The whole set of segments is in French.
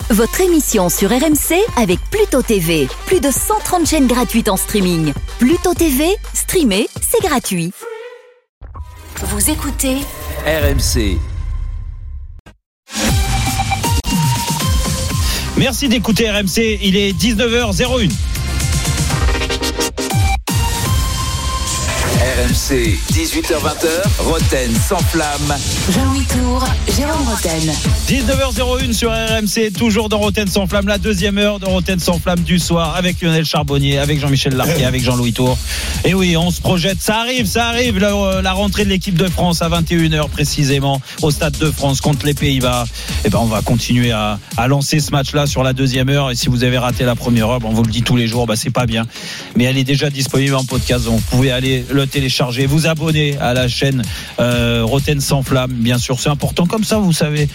Votre émission sur RMC avec Pluto TV. Plus de 130 chaînes gratuites en streaming. Pluto TV, streamer, c'est gratuit. Vous écoutez RMC. Merci d'écouter RMC, il est 19h01. RMC, 18h20, Roten sans flamme. Jean-Louis Tour, Jérôme Roten. 19h01 sur RMC, toujours dans Roten sans flamme, la deuxième heure de Roten sans flamme du soir, avec Lionel Charbonnier, avec Jean-Michel Larquet, avec Jean-Louis Tour. Et oui, on se projette, ça arrive, la rentrée de l'équipe de France à 21h précisément, au Stade de France contre les Pays-Bas. Et ben on va continuer à lancer ce match-là sur la deuxième heure. Et si vous avez raté la première heure, on vous le dit tous les jours, c'est pas bien. Mais elle est déjà disponible en podcast, donc vous pouvez aller le télécharger, vous abonner à la chaîne Roten sans flamme, bien sûr, c'est important, comme ça vous savez,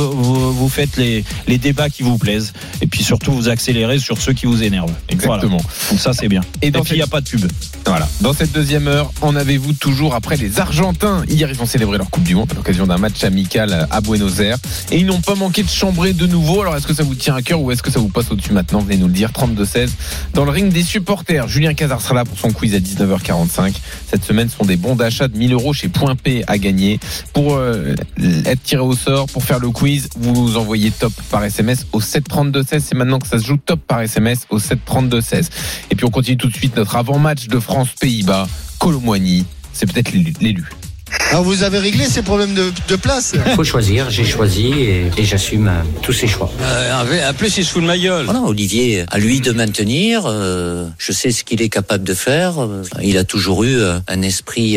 vous faites les débats qui vous plaisent, et puis surtout vous accélérez sur ceux qui vous énervent. Exactement. Voilà. Donc ça c'est bien. Et puis il n'y a pas de pub. Voilà. Dans cette deuxième heure, en avez-vous toujours après les Argentins? Hier, ils ont célébré leur Coupe du Monde à l'occasion d'un match amical à Buenos Aires, et ils n'ont pas manqué de chambrer de nouveau. Alors est-ce que ça vous tient à cœur ou est-ce que ça vous passe au-dessus maintenant? Venez nous le dire. 32-16 dans le ring des supporters. Julien Cazard sera là pour son quiz à 19h45. Cette semaine sont des bons d'achat de 1000 € chez Point P à gagner. Pour être tiré au sort, pour faire le quiz, vous envoyez top par SMS au 732-16. C'est maintenant que ça se joue, top par SMS au 732-16. Et puis on continue tout de suite notre avant-match de France-Pays-Bas. Kolo Muani, c'est peut-être l'élu. Alors vous avez réglé ces problèmes de place? Il faut choisir, j'ai choisi et j'assume tous ces choix. En plus il se fout de ma gueule. Voilà, Olivier, à lui de maintenir, je sais ce qu'il est capable de faire, il a toujours eu un esprit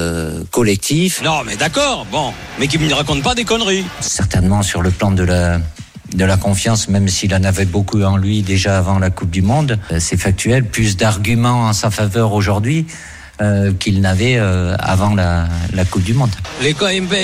collectif. Non mais d'accord, mais qu'il me raconte pas des conneries. Certainement sur le plan de la confiance, même s'il en avait beaucoup en lui déjà avant la Coupe du Monde, c'est factuel, plus d'arguments en sa faveur aujourd'hui qu'il n'avait avant la Coupe du Monde. Il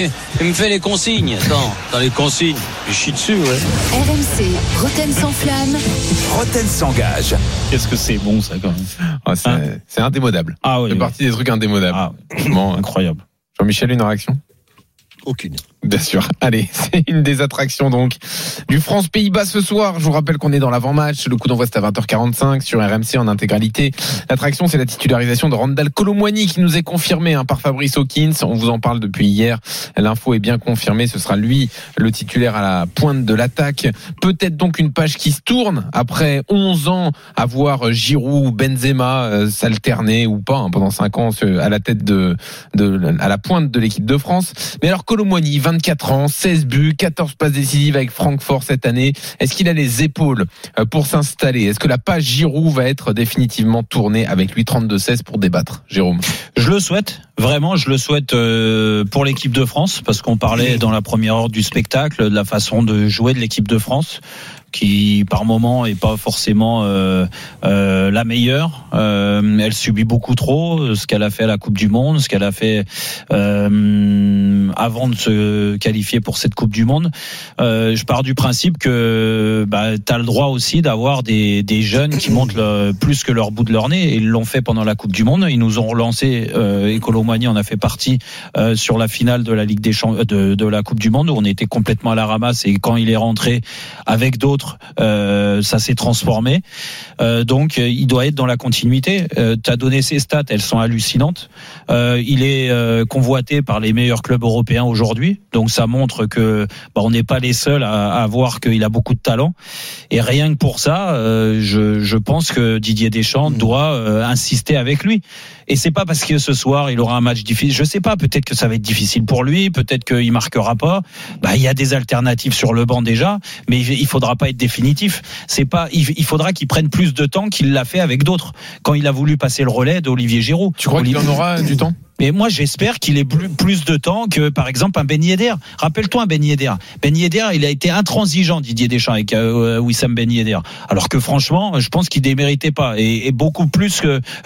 me fait les consignes. Dans les consignes, je chie dessus, ouais. RMC, Roten sans flamme. Roten s'engage. Qu'est-ce que c'est bon ça quand même. C'est indémodable. Ah oui. C'est partie des trucs indémodables. Ah, incroyable. Jean-Michel, une réaction? Aucune. Bien sûr. Allez, c'est une des attractions donc du France-Pays-Bas ce soir. Je vous rappelle qu'on est dans l'avant-match. Le coup d'envoi c'est à 20h45 sur RMC en intégralité. L'attraction c'est la titularisation de Randal Kolo Muani qui nous est confirmée par Fabrice Hawkins. On vous en parle depuis hier. L'info est bien confirmée. Ce sera lui le titulaire à la pointe de l'attaque. Peut-être donc une page qui se tourne après 11 ans à voir Giroud ou Benzema s'alterner ou pas pendant 5 ans à la tête à la pointe de l'équipe de France. Mais alors Kolo Muani, 24 ans, 16 buts, 14 passes décisives avec Francfort cette année. Est-ce qu'il a les épaules pour s'installer? Est-ce que la page Giroud va être définitivement tournée avec lui? 32-16 pour débattre. Jérôme. Je le souhaite, vraiment, je le souhaite pour l'équipe de France, parce qu'on parlait dans la première heure du spectacle de la façon de jouer de l'équipe de France, qui par moment est pas forcément la meilleure. Elle subit beaucoup trop ce qu'elle a fait à la Coupe du Monde, ce qu'elle a fait avant de se qualifier pour cette Coupe du Monde. Je pars du principe que t'as le droit aussi d'avoir des jeunes qui montent plus que leur bout de leur nez, et ils l'ont fait pendant la Coupe du Monde. Ils nous ont relancé, et Kolo Muani en a fait partie sur la finale de la Ligue des Champions, de la Coupe du Monde, où on était complètement à la ramasse, et quand il est rentré avec d'autres, ça s'est transformé. Donc il doit être dans la continuité. Tu as donné ses stats, elles sont hallucinantes. Il est convoité par les meilleurs clubs européens aujourd'hui, donc ça montre que on n'est pas les seuls à voir qu'il a beaucoup de talent, et rien que pour ça, je pense que Didier Deschamps doit insister avec lui. Et c'est pas parce que ce soir il aura un match difficile, je sais pas, peut-être que ça va être difficile pour lui, peut-être qu'il marquera pas. Il y a des alternatives sur le banc déjà, mais il faudra pas être définitif. Il faudra qu'il prenne plus de temps qu'il l'a fait avec d'autres quand il a voulu passer le relais d'Olivier Giroud. Tu crois qu'il en aura du temps? Mais moi, j'espère qu'il ait plus de temps que, par exemple, un Ben Yedder. Rappelle-toi un Ben Yedder. Ben Yedder, il a été intransigeant, Didier Deschamps, avec Wissam Ben Yedder. Alors que franchement, je pense qu'il ne méritait pas. Et beaucoup plus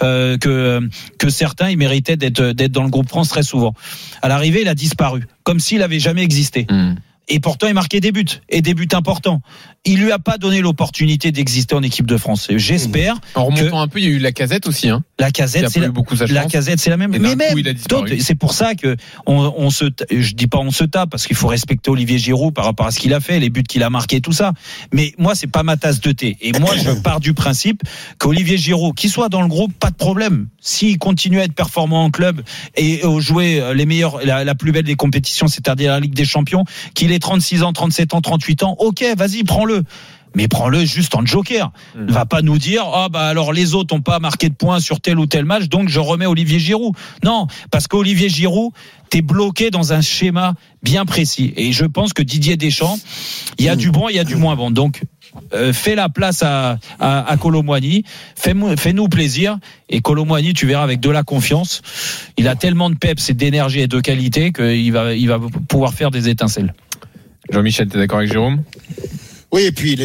que certains, il méritait d'être dans le groupe France très souvent. À l'arrivée, il a disparu. Comme s'il avait jamais existé. Et pourtant, il marquait des buts. Et des buts importants. il lui a pas donné l'opportunité d'exister en équipe de France. J'espère. En remontant un peu, il y a eu Lacazette aussi, hein. Lacazette, c'est Lacazette, c'est la même. Et Mais d'un coup, il a d'autres, disparu. c'est pour ça que je dis pas on se tape parce qu'il faut respecter Olivier Giroud par rapport à ce qu'il a fait, les buts qu'il a marqués, tout ça. Mais moi, c'est pas ma tasse de thé. Et moi, je pars du principe qu'Olivier Giroud, qu'il soit dans le groupe, pas de problème. S'il continue à être performant en club et jouer la plus belle des compétitions, c'est-à-dire la Ligue des Champions, qu'il ait 36 ans, 37 ans, 38 ans, ok, vas-y, prends-le. Mais prends-le juste en joker. Va pas nous dire, alors les autres ont pas marqué de points sur tel ou tel match, donc je remets Olivier Giroud. Non, parce qu'Olivier Giroud, t'es bloqué dans un schéma bien précis. Et je pense que Didier Deschamps, il y a du bon, il y a du moins bon. Donc, fais la place à Kolo Muani, fais-nous plaisir. Et Kolo Muani, tu verras, avec de la confiance, il a tellement de peps et d'énergie et de qualité qu'il va pouvoir faire des étincelles. Jean-Michel, t'es d'accord avec Jérôme? Oui, et puis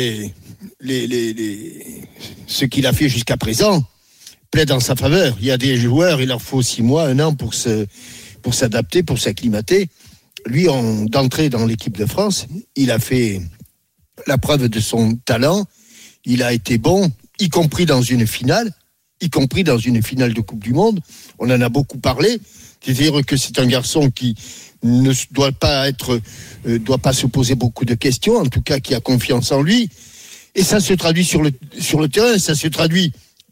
ce qu'il a fait jusqu'à présent plaide en sa faveur. Il y a des joueurs, il leur faut 6 mois, 1 an pour s'adapter, pour s'acclimater. Lui, d'entrée dans l'équipe de France, il a fait la preuve de son talent. Il a été bon, y compris dans une finale de Coupe du Monde. On en a beaucoup parlé. C'est-à-dire que c'est un garçon qui ne doit pas se poser beaucoup de questions, en tout cas qui a confiance en lui. Et ça se traduit sur le terrain, ça se traduit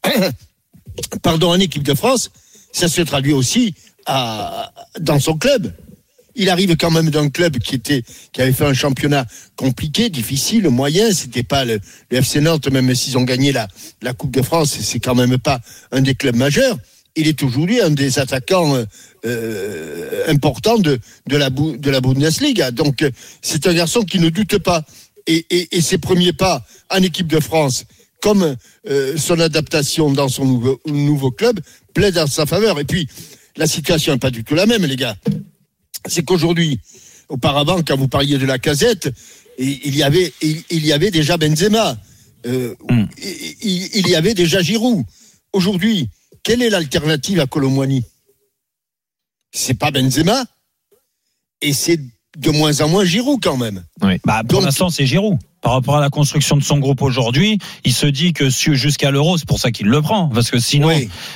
en équipe de France, ça se traduit aussi dans son club. Il arrive quand même d'un club qui avait fait un championnat compliqué, difficile, moyen. C'était pas le FC Nantes, même s'ils ont gagné la Coupe de France, c'est quand même pas un des clubs majeurs. Il est aujourd'hui un des attaquants importants de la Bundesliga. Donc c'est un garçon qui ne doute pas. Et ses premiers pas en équipe de France, comme son adaptation dans son nouveau club, plaident en sa faveur. Et puis la situation n'est pas du tout la même, les gars. C'est qu'aujourd'hui, auparavant, quand vous parliez de Lacazette, il y avait déjà Benzema, il y avait déjà Giroud. Aujourd'hui, quelle est l'alternative à Kolo Muani? C'est pas Benzema, et c'est de moins en moins Giroud quand même. Oui. Pour l'instant, c'est Giroud. Par rapport à la construction de son groupe aujourd'hui, il se dit que jusqu'à l'Euro, c'est pour ça qu'il le prend. Parce que sinon,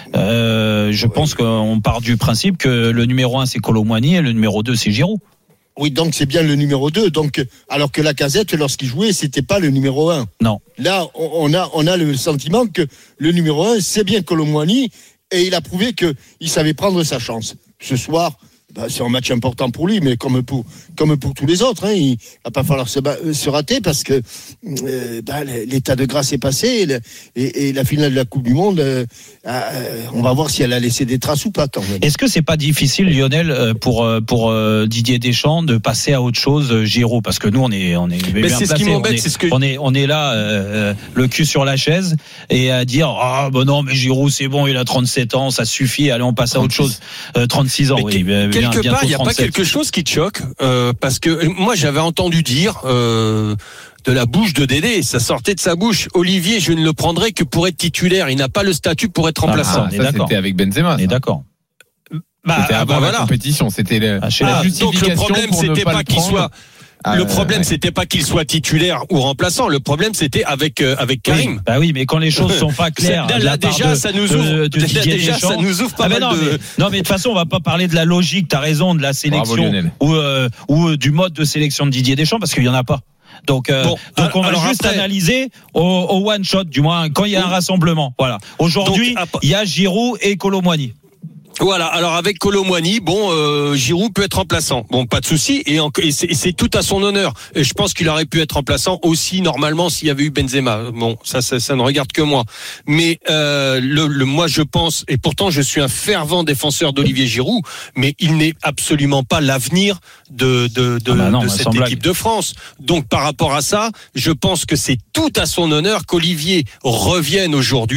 je pense qu'on part du principe que le numéro 1, c'est Kolo Muani et le numéro 2, c'est Giroud. Oui, donc c'est bien le numéro 2. Donc, alors que Lacazette, lorsqu'il jouait, c'était pas le numéro 1. Non. Là, on a le sentiment que le numéro 1, c'est bien Kolo Muani, et il a prouvé qu'il savait prendre sa chance. Ce soir, c'est un match important pour lui, mais comme pour tous les autres, hein, il va pas falloir se rater parce que l'état de grâce est passé et la finale de la Coupe du Monde, on va voir si elle a laissé des traces ou pas quand même. Est-ce que c'est pas difficile, Lionel, pour Didier Deschamps de passer à autre chose, Giroud, parce que nous on est mais bien c'est placés, ce qui m'embête, on est là le cul sur la chaise et à dire non mais Giroud c'est bon, il a 37 ans, ça suffit, allez on passe à autre chose. 36 ans, oui. Quelque part, il n'y a pas quelque chose qui te choque parce que moi j'avais entendu dire de la bouche de Dédé, ça sortait de sa bouche. Olivier, je ne le prendrai que pour être titulaire. Il n'a pas le statut pour être remplaçant. C'était avec Benzema. On est d'accord. C'était avant la compétition. C'était la justification. Donc le problème, c'était pas qu'il soit. Le problème, c'était pas qu'il soit titulaire ou remplaçant. Le problème, c'était avec Karim. Oui, mais quand les choses sont pas claires, là déjà, ça nous ouvre pas mal de. Non, mais de toute façon, on va pas parler de la logique. T'as raison, de la sélection ou du mode de sélection de Didier Deschamps, parce qu'il y en a pas. Donc on va juste analyser au one shot, du moins quand il y a un rassemblement. Voilà. Aujourd'hui, il y a Giroud et Kolo Muani. Voilà, alors avec Kolo Muani, Giroud peut être remplaçant. Bon, pas de souci, et c'est tout à son honneur. Et je pense qu'il aurait pu être remplaçant aussi normalement s'il y avait eu Benzema. Bon, ça ne regarde que moi. Mais moi je pense, et pourtant je suis un fervent défenseur d'Olivier Giroud, mais il n'est absolument pas l'avenir de cette équipe de France. Donc par rapport à ça, je pense que c'est tout à son honneur qu'Olivier revienne aujourd'hui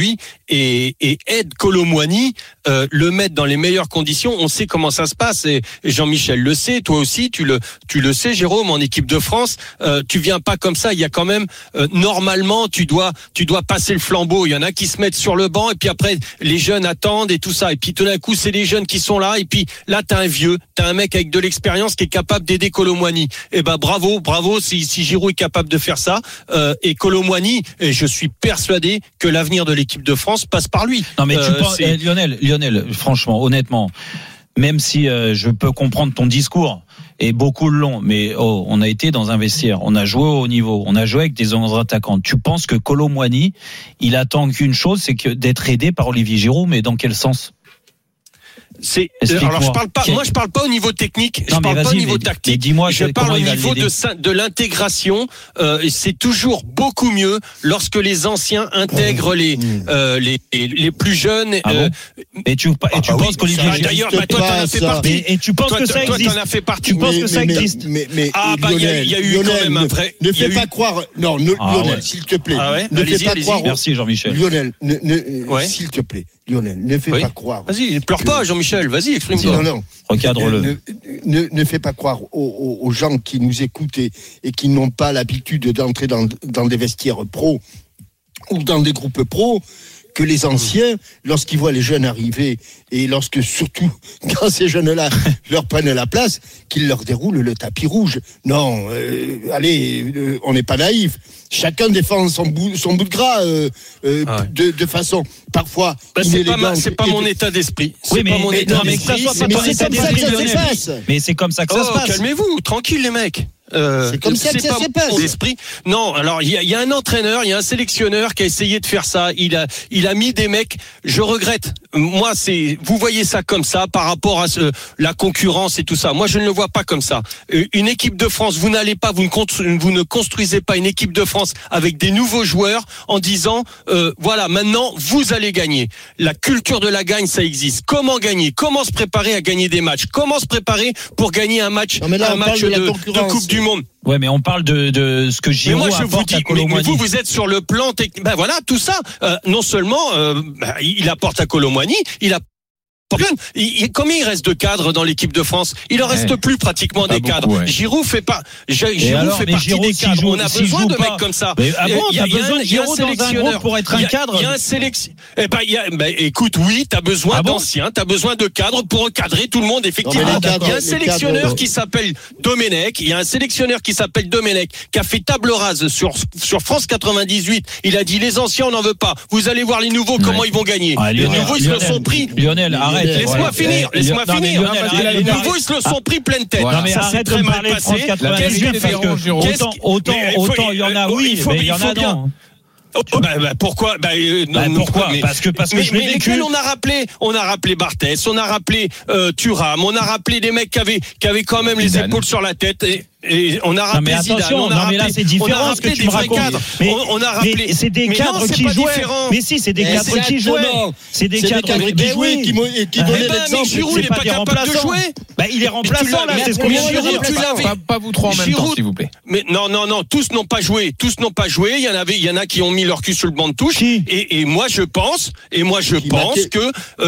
et aide Kolo Muani, le mettre dans les meilleures conditions. On sait comment ça se passe et Jean-Michel le sait, toi aussi tu le sais, Jérôme, en équipe de France, tu viens pas comme ça. Il y a quand même normalement tu dois passer le flambeau. Il y en a qui se mettent sur le banc et puis après les jeunes attendent et tout ça. Et puis tout d'un coup c'est les jeunes qui sont là et puis là t'as un mec avec de l'expérience qui est capable d'aider Kolo Muani. Et ben bravo si Giroud est capable de faire ça et Kolo Muani, et je suis persuadé que l'avenir de l'équipe de France passe par lui. Non mais tu penses, Lionel, franchement, honnêtement, même si je peux comprendre ton discours, et beaucoup l'ont, mais on a été dans un vestiaire, on a joué au haut niveau, on a joué avec des attaquants. Tu penses que Kolo Muani, il attend qu'une chose, c'est que d'être aidé par Olivier Giroud, mais dans quel sens ? Alors je parle pas au niveau technique, je parle pas au niveau tactique. Dis-moi, je parle au niveau de l'intégration. C'est toujours beaucoup mieux lorsque les anciens intègrent les plus jeunes. Et tu penses qu'Olivier Giroud, d'ailleurs, toi t'en as fait partie. Et tu penses que ça existe? Toi t'en as fait partie. Tu penses que ça existe? Mais il y a eu quand même un vrai. Ne fais pas croire. Non, Lionel, s'il te plaît. Ne fais pas croire. Merci Jean-Michel. Lionel, s'il te plaît. Lionel, ne fais pas croire. Vas-y, pleure pas, Jean-Michel. Vas-y, exprime-toi. Non. Recadre-le. Ne fais pas croire aux gens qui nous écoutent et qui n'ont pas l'habitude d'entrer dans des vestiaires pro ou dans des groupes pro que les anciens, lorsqu'ils voient les jeunes arriver et surtout quand ces jeunes-là leur prennent la place, qu'ils leur déroulent le tapis rouge. Non, on n'est pas naïfs. Chacun défend son bout de gras de façon parfois inélégante. C'est pas mon état d'esprit. Oui, mais c'est comme ça que ça se passe. Calmez-vous, tranquille les mecs. C'est comme ça que ça se passe. L'esprit. Non, alors il y a un entraîneur, il y a un sélectionneur qui a essayé de faire ça. Il a mis des mecs. Je regrette. Moi, vous voyez ça comme ça par rapport à la concurrence et tout ça. Moi, je ne le vois pas comme ça. Une équipe de France, vous ne construisez pas une équipe de France avec des nouveaux joueurs en disant voilà, maintenant vous allez gagner. La culture de la gagne, ça existe. Comment gagner? Comment se préparer à gagner des matchs? Comment se préparer pour gagner un match de Coupe du Monde? Ouais, mais on parle de ce que Giroud apporte à Kolo Muani. Mais vous êtes sur le plan technique. Ben voilà, tout ça. Non seulement il apporte à Kolo Muani, combien il reste de cadres dans l'équipe de France? Il en reste plus pratiquement des cadres. Ouais. Giroud fait partie des cadres. On a besoin de mecs comme ça. T'as besoin de Giroud dans un groupe pour être un cadre. Il y a un sélection. Écoute, oui, t'as besoin d'anciens, t'as besoin de cadres pour recadrer tout le monde. Effectivement, il y a un sélectionneur qui s'appelle Domenech. Il y a un sélectionneur qui s'appelle Domenech qui a fait table rase sur France 98. Il a dit les anciens, on n'en veut pas. Vous allez voir les nouveaux comment ils vont gagner. Les nouveaux, ils se le sont pris. Lionel, arrête. Laisse-moi finir. Les nouveaux, ils se le sont pris pleine tête. Non, mais ça s'est très mal passé. Autant il y en a, oui, mais il y en a non. Pourquoi Parce que je l'ai vécu. On a rappelé Barthès, on a rappelé Thuram, on a rappelé des mecs qui avaient quand même les épaules sur la tête et on a rappelé Zidane. Mais là c'est différent ce que tu me racontes. On a rappelé. C'est des cadres qui jouaient. Mais si, c'est des cadres qui jouaient. C'est des cadres qui jouaient qui donnaient l'exemple. Giroud, il n'est pas capable de jouer. Il est remplaçant là. C'est ce qu'on vient de dire. Pas vous trois en même temps, s'il vous plaît. Mais non, tous n'ont pas joué. Il y en a qui ont mis leur cul sur le banc de touche. Et moi je pense que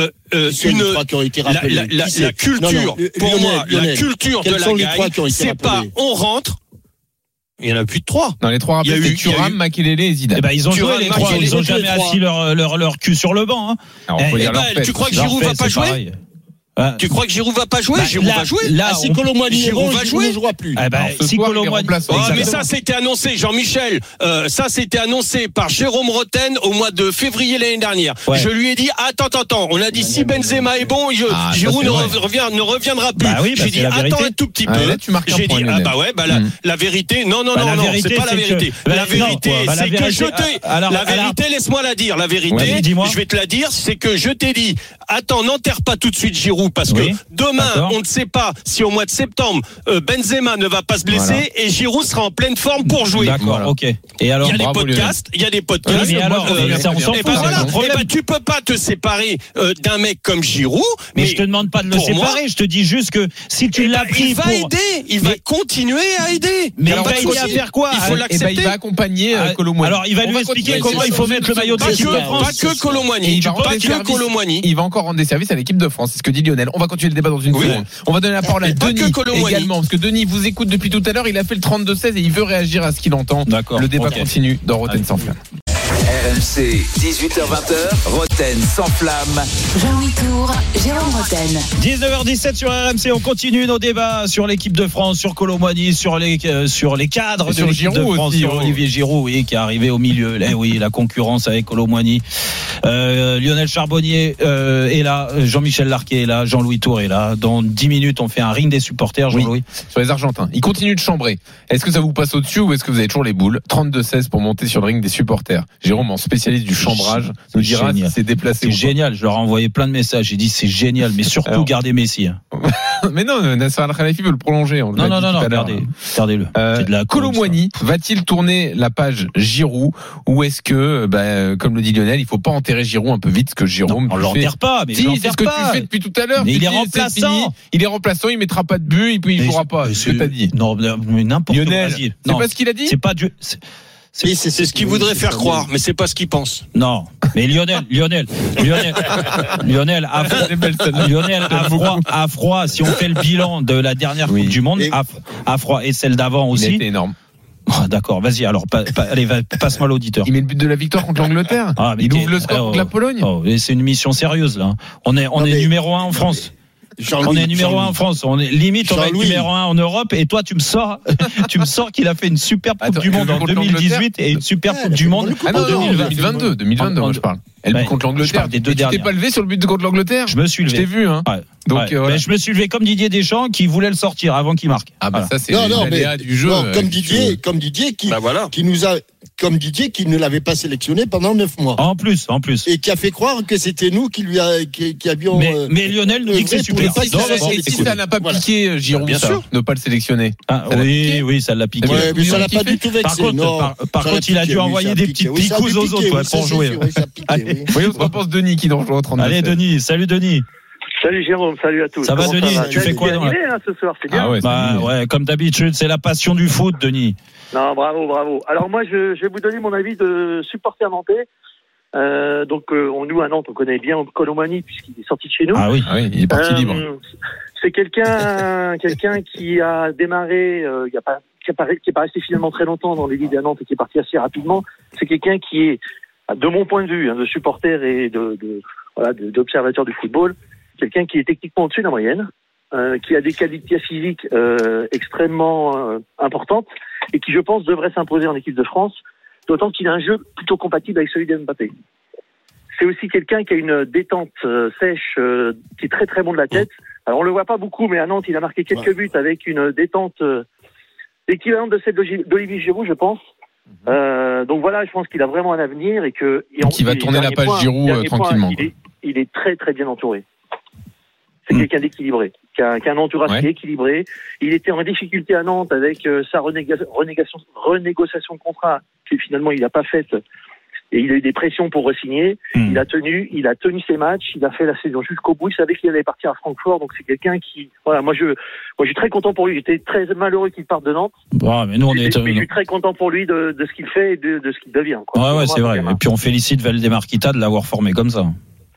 la culture, pour moi, la culture de la gagne, c'est pas on rentre. Il y en a plus de 3. Dans les 3 rappelés, c'est Thuram, Makelele et Zidane. Ils ont joué les 3. Ils ont jamais assis leur cul sur le banc. Tu crois que Giroud va pas jouer? Tu crois que Giroud va pas jouer? Giroud va jouer. Si Kolo Muani Giroud va jouer, ne jouera plus. Si Kolo Muani. Mais ça c'était annoncé, Jean-Michel. Ça c'était annoncé par Jérôme Rotten au mois de février l'année dernière. Ouais. Je lui ai dit attends. On a dit si Benzema est bon, Giroud ne reviendra plus. J'ai dit attends un tout petit peu. J'ai dit la vérité. Non, c'est pas la vérité. La vérité, c'est que la vérité, laisse-moi la dire. La vérité, je vais te la dire, c'est que je t'ai dit attends, n'enterre pas tout de suite Giroud parce que demain, d'accord. on ne sait pas si au mois de septembre, Benzema ne va pas se blesser et Giroud sera en pleine forme pour jouer. D'accord, ok. Et alors, Il y a des podcasts. Oui, mais alors, ça, on s'en fout, c'est le problème. Tu peux pas te séparer d'un mec comme Giroud. Mais je te demande pas de le séparer, je te dis juste que si tu l'as pris il va aider, il va continuer à aider. Mais il va aider à faire quoi? Il faut l'accepter. Il va accompagner Kolo Muani. Alors, il va lui expliquer comment il faut mettre le maillot de l'équipe de France. Pas que Kolo Muani. Il va encore rendre des services à l'équipe de France, c'est ce que dit Lionel. On va continuer le débat dans une seconde. On va donner la parole à Denis également, parce que Denis vous écoute depuis tout à l'heure, il a fait le 32-16 et il veut réagir à ce qu'il entend. D'accord. Le débat continue dans Rotten sans flamme. RMC, 18h20, Rotten sans flamme. Jean-Louis Tour, Jérôme Rotten. 19h17 sur RMC, on continue nos débats sur l'équipe de France, sur Kolo Muani, sur les cadres de l'équipe de France, aussi, sur Olivier Giroud, oui, qui est arrivé au milieu. Là, oui, la concurrence avec Kolo Muani. Lionel Charbonnier est là, Jean-Michel Larquet est là, Jean-Louis Tour est là. Dans 10 minutes, on fait un ring des supporters, Jean-Louis. Sur les Argentins. Ils continuent de chambrer. Est-ce que ça vous passe au-dessus ou est-ce que vous avez toujours les boules? 32-16 pour monter sur le ring des supporters. Jérôme, en spécialiste du chambrage, nous dira si c'est déplacé. C'est génial, je leur ai envoyé plein de messages. J'ai dit c'est génial, mais surtout gardez Messi. Mais non, Nasser Al-Khelaifi veut le prolonger. Non, gardez-le. C'est de la Kolo Muani va-t-il tourner la page Giroud ou est-ce que, comme le dit Lionel, il faut pas enterrer Giroud un peu vite, ce que Jérôme on l'enterre pas, mais si, c'est ce que tu fais depuis tout à l'heure. Mais il est remplaçant. Il est remplaçant, il mettra pas de but et puis il jouera pas. C'est ce que t'as dit. Non, mais n'importe quoi. Lionel, c'est pas ce qu'il a dit. C'est pas du. C'est ce qu'il voudrait faire croire, mais c'est pas ce qu'il pense. Non, mais Lionel, à froid, si on fait le bilan de la dernière Coupe du Monde, à froid et celle d'avant aussi. C'était énorme. Oh, d'accord, vas-y, alors, allez, passe-moi l'auditeur. Il met le but de la victoire contre l'Angleterre. Il ouvre le score contre la Pologne. C'est une mission sérieuse, là. On est numéro 1 en France. On est numéro 1 en France. On est limite, on va être numéro 1 en Europe. Et toi, tu me sors qu'il a fait une superbe Coupe du Monde en 2018 et une superbe Coupe du Monde en 2022. 2022, moi, je parle. Elle contre l'Angleterre. Tu t'es pas levé sur le but contre l'Angleterre? Je me suis levé. Je t'ai vu, hein. Donc, je me suis levé comme Didier Deschamps qui voulait le sortir avant qu'il marque. Ah, bah, ça, c'est l'aléa du jeu. Comme Didier qui ne l'avait pas sélectionné pendant 9 mois. En plus. Et qui a fait croire que c'était nous qui avions. Mais Lionel nous dit que c'est super. Et si ça n'a pas piqué Giroud, ne pas le sélectionner. Oui, ça l'a piqué. Mais ça l'a pas du tout vexé. Par contre, il a dû envoyer des petites picouses aux autres pour jouer. Oui, on pense Denis qui nous rejoint au 32. Allez, Denis. Salut, Denis. Salut Jérôme, salut à tous. Ça va, Denis? Tu fais quoi ce soir, c'est bien. Comme d'habitude, c'est la passion du foot, Denis. Non, bravo. Alors moi, je vais vous donner mon avis de supporter nantais. Nous à Nantes, on connaît bien Kolo Muani puisqu'il est sorti de chez nous. Ah oui, il est parti libre. C'est quelqu'un qui a démarré, qui est pas resté finalement très longtemps dans les ligues à Nantes et qui est parti assez rapidement. C'est quelqu'un qui est, de mon point de vue, de supporter et d'observateur du football, quelqu'un qui est techniquement au-dessus de la moyenne, qui a des qualités physiques extrêmement importantes et qui, je pense, devrait s'imposer en équipe de France, d'autant qu'il a un jeu plutôt compatible avec celui d'Mbappé. C'est aussi quelqu'un qui a une détente sèche, qui est très très bon de la tête. Alors on le voit pas beaucoup, mais à Nantes, il a marqué quelques buts avec une détente équivalente de celle d'Olivier Giroud, je pense. Donc voilà, je pense qu'il a vraiment un avenir et qui va tourner la page Giroud tranquillement. Il est très très bien entouré. C'est quelqu'un d'équilibré, qui a un entourage qui est équilibré. Il était en difficulté à Nantes avec sa renégociation de contrat, que finalement il n'a pas faite. Et il a eu des pressions pour re-signer. Il a tenu ses matchs. Il a fait la saison jusqu'au bout. Il savait qu'il allait partir à Francfort. Donc c'est quelqu'un qui, moi je suis très content pour lui. J'étais très malheureux qu'il parte de Nantes. Mais nous je suis très content pour lui de ce qu'il fait et de ce qu'il devient. Ouais, c'est vrai. Et puis on félicite Valdemar Kita de l'avoir formé comme ça.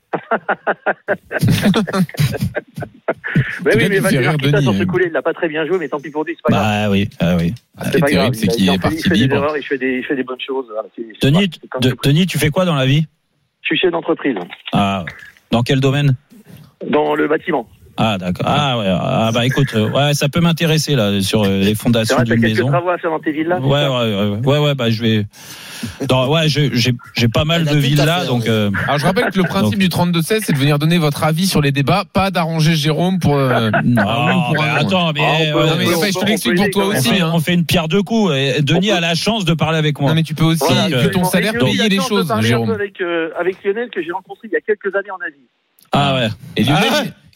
mais Valdemar Kita sur ce coup-là, il l'a pas très bien joué, mais tant pis pour lui, c'est pas grave. Oui. C'est pas grave. C'est qu'il est parti libre. Il fait des erreurs, il fait des bonnes choses. Denis, tu fais quoi dans la vie? Je suis chef d'entreprise. Ah, dans quel domaine? Dans le bâtiment. Ah, d'accord. Écoute, ça peut m'intéresser là sur les fondations d'une maison. T'as quelques travaux à faire dans tes villas? Ouais, je vais. J'ai pas mal de villas, donc. Alors je rappelle que le principe du 32-16, c'est de venir donner votre avis sur les débats, pas d'arranger Jérôme pour. Attends, je te l'explique pour toi aussi. On fait une pierre deux coups. Et Denis a la chance de parler avec moi. Non, mais tu peux aussi, vu ton salaire, payer les choses, Jérôme. Avec Lionel que j'ai rencontré il y a quelques années en Asie. Ah ouais. Et Lionel.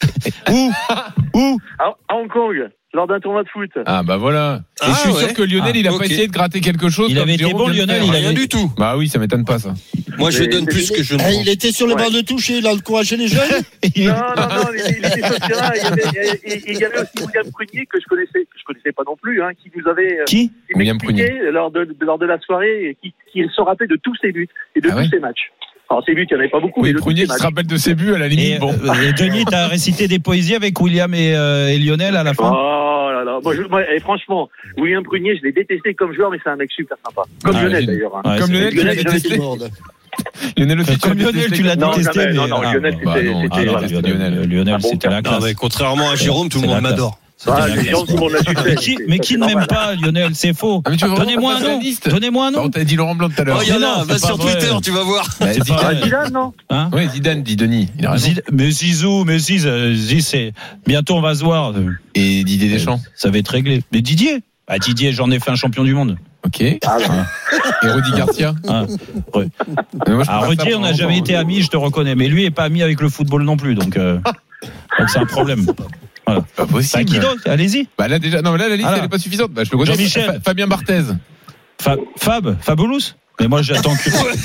Où À Hong Kong, lors d'un tournoi de foot. Ah bah voilà. Et je suis sûr que Lionel, il a pas essayé de gratter quelque chose. Il avait été bon, Lionel, il Rien du tout. Bah oui, ça m'étonne pas ça. Moi, je donne plus que je ne prends. Il était sur le banc de touche et il a encouragé les jeunes. Non, il était sur le terrain. Il y avait aussi William Prunier que je connaissais pas non plus, qui nous avait William Prunier lors de la soirée, et qui se rappelait de tous ses buts et de tous ses matchs. Alors c'est lui qui en avait pas beaucoup. Oui, mais Prunier qui se rappelle de ses buts à la limite. Et Denis, t'as récité des poésies avec William et Lionel à la fin. Oh là là. Moi, franchement, William Prunier, je l'ai détesté comme joueur, mais c'est un mec super sympa. Comme Lionel d'ailleurs. Ouais, comme Lionel, tu l'as détesté. Lionel aussi, comme Lionel, tu l'as détesté. Non, Lionel, c'était. Lionel, c'était la classe. Contrairement à Jérôme, tout le monde m'adore. Les gens, tout le monde l'a su. Mais qui ne m'aime pas Lionel, c'est faux. Donnez-moi un nom. Donnez-moi un nom. On t'a dit Laurent Blanc tout à l'heure. Oh, il y en a, va sur Twitter, tu vas voir. Zidane, non? Oui, Zidane, dit Denis. Mais Zizou, c'est bientôt on va se voir. Et Didier Deschamps. Ça va être réglé. Mais Didier, j'en ai fait un champion du monde. Ok. Et Rudy Garcia. Rudy, on n'a jamais été amis, je te reconnais. Mais lui est pas ami avec le football non plus, donc c'est un problème. Voilà. Pas possible. Qui d'autre ? Allez-y. Bah là déjà, non, là la liste elle est pas suffisante. Bah je le connais. Jean-Michel. Fabien Barthez. Fabulous. Mais moi j'attends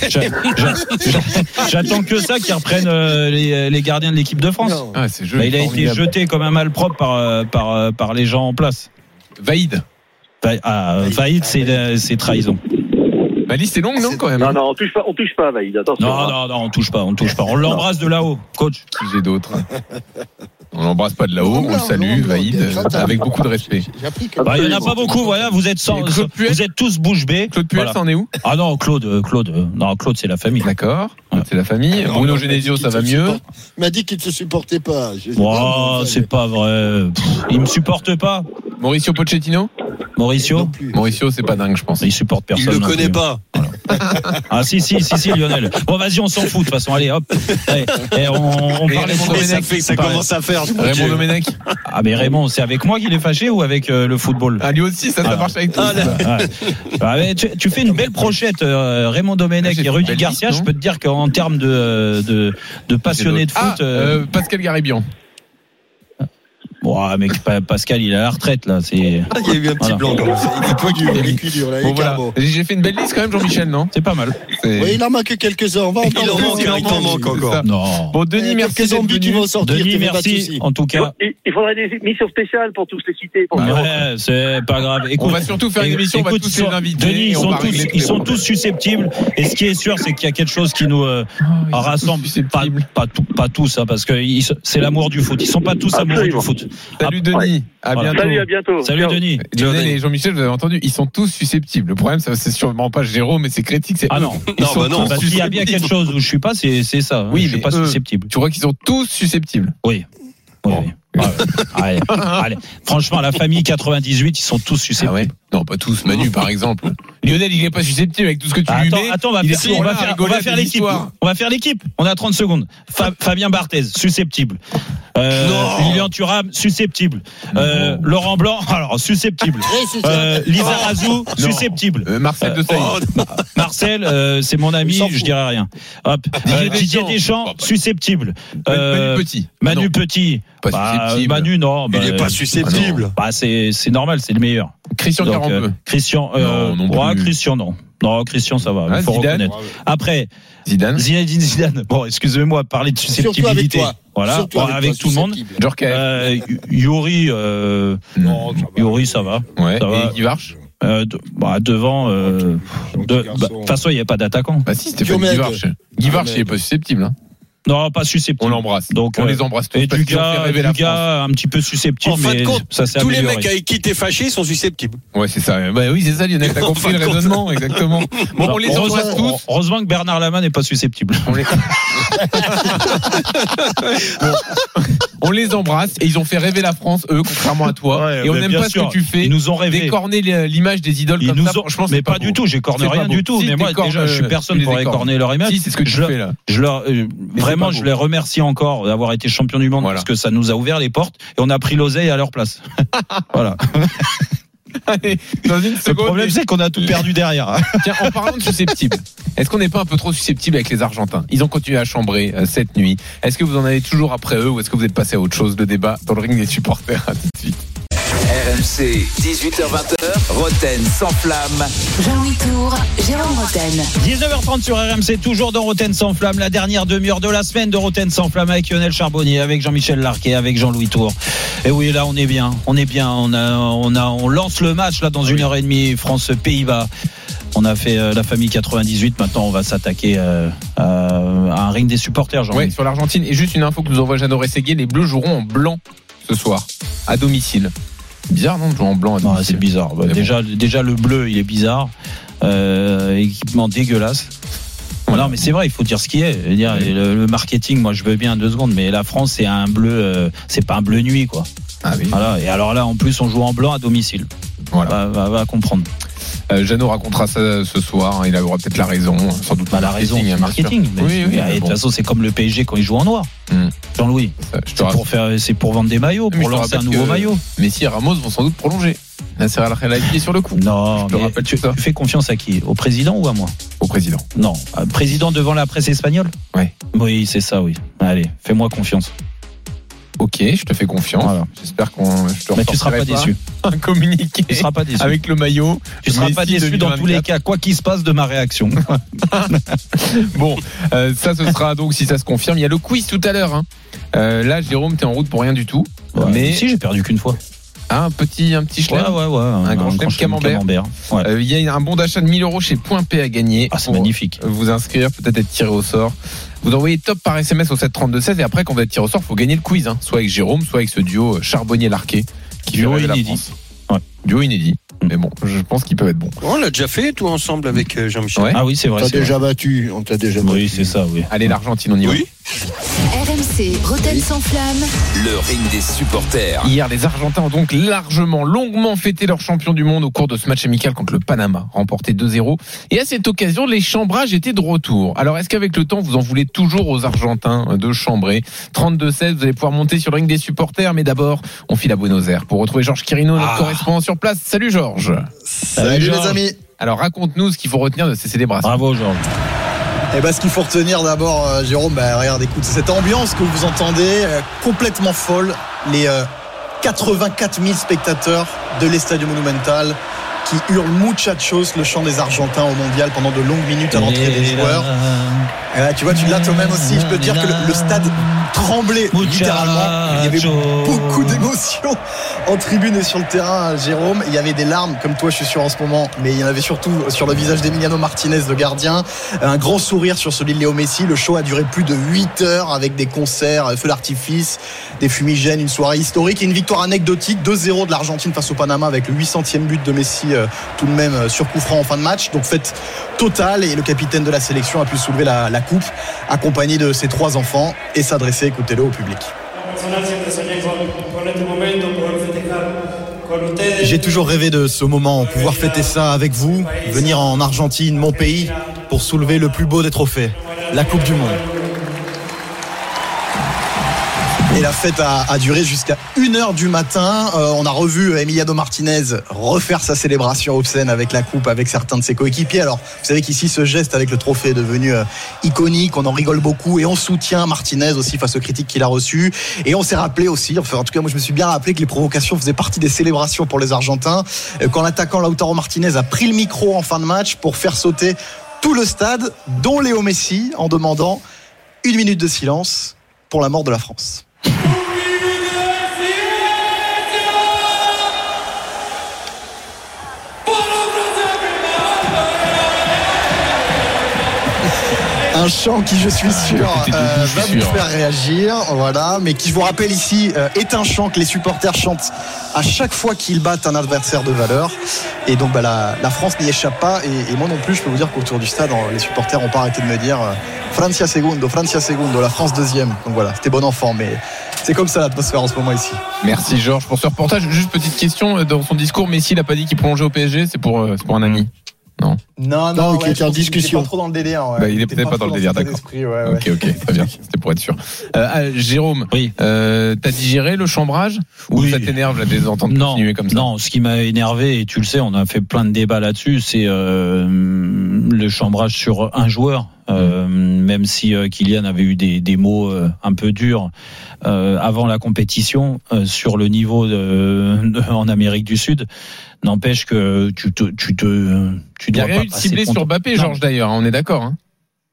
que ça qu'ils reprennent les gardiens de l'équipe de France. Ah, c'est joli, il a été jeté comme un malpropre par les gens en place. Vaïd. Vaïd, c'est trahison. La liste est longue, non, quand même? Non, on touche pas à Vaïd, attention. Non, on touche pas. On l'embrasse de là-haut, coach. Si j'ai d'autres. On l'embrasse pas de là-haut, on le salue, Vaïd, avec beaucoup de respect. Il y en a pas beaucoup, voilà, vous êtes tous bouche bée. Claude Puel, ça en est où? Ah non, Claude, c'est la famille. D'accord. C'est la famille. Bruno Genesio, ça va mieux. Il m'a dit qu'il ne te supportait pas. C'est pas vrai. Il me supporte pas. Mauricio Pochettino? Mauricio, c'est pas dingue, je pense. Il supporte personne. Il le connaît pas. Ah si Lionel. Bon vas-y, on s'en fout de toute façon. Allez hop. On parlait de Domenech. Ça commence à faire. Raymond Domenech. Ah mais Raymond, c'est avec moi qu'il est fâché ou avec le football? Ah lui aussi, ça marche avec toi. Tu fais une belle brochette, Raymond Domenech et Rudy Garcia. Je peux te dire qu'en termes de passionnés de foot, Pascal Garibian. Mais Pascal, il est à la retraite là. Il y a eu un petit blanc. Bon voilà. J'ai fait une belle liste quand même, Jean-Michel, non? C'est pas mal. Oui, il en manque quelques-uns. Il en manque encore. Non. Bon, Denis, merci. Quelques zombies qui vont sortir. Denis, merci. En tout cas. Il faudrait des émissions spéciales pour tous les citer. Ouais, c'est pas grave. Écoute, on va surtout faire une émission. On va tous les inviter. Denis, ils sont tous susceptibles. Et ce qui est sûr, c'est qu'il y a quelque chose qui nous rassemble. Pas tous, parce que c'est l'amour du foot. Ils sont pas tous amoureux du foot. Salut Denis, à bientôt. Salut, à bientôt. Salut Denis. Lionel et Jean-Michel, vous avez entendu, ils sont tous susceptibles. Le problème, c'est sûrement pas Jérôme, mais c'est critique. Ah non, s'il y a bien quelque chose où je suis pas, c'est ça. Oui, je suis pas susceptible. Tu crois qu'ils sont tous susceptibles? Oui. Allez. Franchement, la famille 98, ils sont tous susceptibles. Ah ouais? Non, pas tous. Manu, par exemple. Lionel, il est pas susceptible avec tout ce que tu lui mets. Attends, on va faire l'équipe. On va faire l'équipe. On a 30 secondes. Fabien Barthez, susceptible. Lilian Thuram, susceptible. Laurent Blanc, alors susceptible. Lisa Razou, susceptible. Marcel Desailly. Marcel, c'est mon ami, je dirais rien. Hop. Didier Deschamps, susceptible. Manu Petit. Pas susceptible. Manu, non. Il est pas susceptible. C'est normal, c'est le meilleur. Christian Carambeau. Christian, Christian, non. Non, Christian, ça va. Il faut reconnaître. Après, Zinedine Zidane. Bon, excusez-moi, parler de susceptibilité. Voilà, avec tout le monde. Yuri, ça va. Ouais. Et Guy Varche. Devant. De toute façon, il n'y a pas d'attaquant. Bah si, c'était pas Guy Varche. Guy Varche, il est pas susceptible. Hein. Non, pas susceptible. On l'embrasse. Donc, on les embrasse tous. Et du gars un petit peu susceptible. En fin de compte, ça s'est tous amélioré. les mecs avec qui t'es fâché sont susceptibles. Ouais, c'est ça. Bah oui, c'est ça, Lionel. T'as compris le raisonnement, exactement. Bon, on les embrasse tous. Heureusement que Bernard Lama n'est pas susceptible. On les embrasse et ils ont fait rêver la France, eux, contrairement à toi. Ouais, et on n'aime pas ce que tu fais. Ils nous ont rêvé. Décorner l'image des idoles comme ça. Franchement, mais pas du tout. J'écorne rien du tout. Mais moi, déjà, je suis personne pour écorner leur image. Si, c'est ce que tu fais là. Vraiment, je les remercie encore d'avoir été champion du monde parce que ça nous a ouvert les portes et on a pris l'oseille à leur place. Voilà. Allez, dans une Le seconde. problème, c'est qu'on a tout perdu derrière. Tiens, en parlant de susceptibles, est-ce qu'on n'est pas un peu trop susceptible avec les Argentins? Ils ont continué à chambrer cette nuit. Est-ce que vous en avez toujours après eux ou est-ce que vous êtes passé à autre chose? Le débat dans le ring des supporters. À tout de suite. RMC, 18h20, Roten sans flamme. Jean-Louis Tour, Jérôme Roten. 19h30 sur RMC, toujours dans Roten sans flamme, la dernière demi-heure de la semaine de Roten sans flamme avec Lionel Charbonnier, avec Jean-Michel Larquet, avec Jean-Louis Tour. Et oui, là on est bien. On lance le match là dans 1h30, France-Pays-Bas. On a fait la famille 98. Maintenant, on va s'attaquer à un ring des supporters. Oui, sur l'Argentine. Et juste une info que nous envoie Jeannot Rességuier, les Bleus joueront en blanc ce soir, à domicile. Bizarre, non, de jouer en blanc à domicile. C'est bizarre. Déjà, le bleu, il est bizarre. Équipement dégueulasse. Non, mais c'est vrai, il faut dire ce qui est. Le marketing, moi, je veux bien 2 secondes, mais la France, c'est un bleu, c'est pas un bleu nuit, quoi. Ah oui. Voilà. Et alors là, en plus, on joue en blanc à domicile. Voilà. Va comprendre. Jeannot racontera ça ce soir. Il aura peut-être la raison, sans doute. La raison, c'est marketing. Oui. De toute façon, c'est comme le PSG quand il joue en noir. Jean-Louis, c'est pour vendre des maillots, pour lancer un nouveau maillot. Messi et Ramos vont sans doute prolonger. Nasser Al-Khelaifi est sur le coup. Non, mais tu fais confiance à qui? Au président ou à moi? Au président. Non, président devant la presse espagnole? Ouais. Oui, c'est ça, oui. Allez, fais-moi confiance. Ok, je te fais confiance. Voilà. J'espère Mais tu seras pas déçu. Un communiqué. Tu seras pas déçu. Avec le maillot. Tu seras pas déçu dans tous les cas, quoi qu'il se passe de ma réaction. Bon, ça ce sera donc si ça se confirme. Il y a le quiz tout à l'heure. Là, Jérôme, t'es en route pour rien du tout. Ouais, mais si j'ai perdu qu'une fois. Un petit chelem. Ouais. Un grand chelem camembert. Ouais. Il y a un bon d'achat de 1 000 € chez Point P à gagner. Ah, c'est magnifique. Vous inscrire, peut-être être tiré au sort. Vous envoyez top par SMS au 732-16 et après quand vous êtes tiré au sort, il faut gagner le quiz, soit avec Jérôme, soit avec ce duo Charbonnier-Larquet qui duo fait inédit. La France. Ouais. Duo inédit. Mais bon, je pense qu'ils peuvent être bons. On l'a déjà fait tout ensemble avec Jean-Michel. Ouais. Ah oui, c'est vrai. On t'a déjà battu. Oui, c'est ça, oui. Allez, l'Argentine, on y va. Oui. RMC, Roten sans flamme. Le ring des supporters. Hier, les Argentins ont donc longuement fêté leur champion du monde au cours de ce match amical contre le Panama, remporté 2-0. Et à cette occasion, les chambrages étaient de retour. Alors, est-ce qu'avec le temps, vous en voulez toujours aux Argentins de chambrer? 32-16, vous allez pouvoir monter sur le ring des supporters. Mais d'abord, on file à Buenos Aires pour retrouver Georges Quirino, notre correspondant sur place. Salut Georges. Salut les amis. Alors, raconte-nous ce qu'il faut retenir de ces célébrations. Bravo Georges. Eh ben, ce qu'il faut retenir d'abord, Jérôme, regarde, écoute, cette ambiance que vous entendez, complètement folle, les 84 000 spectateurs de l'Estadio Monumental qui hurlent muchachos, le chant des Argentins au mondial pendant de longues minutes à l'entrée des joueurs. Et là, tu vois, tu l'as toi-même aussi. Je peux te dire que le stade tremblait littéralement. Il y avait beaucoup d'émotions en tribune et sur le terrain, Jérôme. Il y avait des larmes, comme toi, je suis sûr en ce moment, mais il y en avait surtout sur le visage d'Emiliano Martinez, le gardien. Un grand sourire sur celui de Léo Messi. Le show a duré plus de 8 heures avec des concerts, feux d'artifice, des fumigènes, une soirée historique et une victoire anecdotique. 2-0 de l'Argentine face au Panama avec le 800e but de Messi, tout de même sur coup franc en fin de match. Donc fête totale et le capitaine de la sélection a pu soulever la coupe accompagné de ses 3 enfants et s'adresser, écoutez-le, au public. J'ai toujours rêvé de ce moment, pouvoir fêter ça avec vous, venir en Argentine, mon pays, pour soulever le plus beau des trophées, la Coupe du Monde. Et la fête a duré jusqu'à 1h du matin. On a revu Emiliano Martinez refaire sa célébration obscène avec la coupe, avec certains de ses coéquipiers. Alors, vous savez qu'ici, ce geste avec le trophée est devenu iconique. On en rigole beaucoup et on soutient Martinez aussi face aux critiques qu'il a reçues. Et on s'est rappelé aussi, enfin, en tout cas, moi, je me suis bien rappelé que les provocations faisaient partie des célébrations pour les Argentins. Quand l'attaquant Lautaro Martinez a pris le micro en fin de match pour faire sauter tout le stade, dont Léo Messi, en demandant 1 minute de silence pour la mort de la France. Un chant qui, je suis sûr, va vous faire réagir, voilà, mais qui, je vous rappelle ici, est un chant que les supporters chantent à chaque fois qu'ils battent un adversaire de valeur. Et donc la France n'y échappe pas, et moi non plus, je peux vous dire qu'autour du stade, les supporters n'ont pas arrêté de me dire Francia segundo, la France deuxième. Donc voilà, c'était bon enfant, mais c'est comme ça l'atmosphère en ce moment ici. Merci Georges pour ce reportage. Juste petite question, dans son discours, Messi n'a pas dit qu'il prolongeait au PSG, c'est pour un ami. Non, qui était en discussion. Il est pas trop dans le délire. Ouais. Il est peut-être pas dans le délire, d'accord. Ok, très bien. C'était pour être sûr. Jérôme, oui. T'as digéré le chambrage ou ça t'énerve là, de les entendre continuer comme ça? Non, ce qui m'a énervé, et tu le sais, on a fait plein de débats là-dessus, c'est le chambrage sur un joueur. Même si Kylian avait eu des mots un peu durs avant la compétition sur le niveau en Amérique du Sud, n'empêche que tu dois il n'y a rien eu de ciblé sur Mbappé, Georges, d'ailleurs, on est d'accord, hein?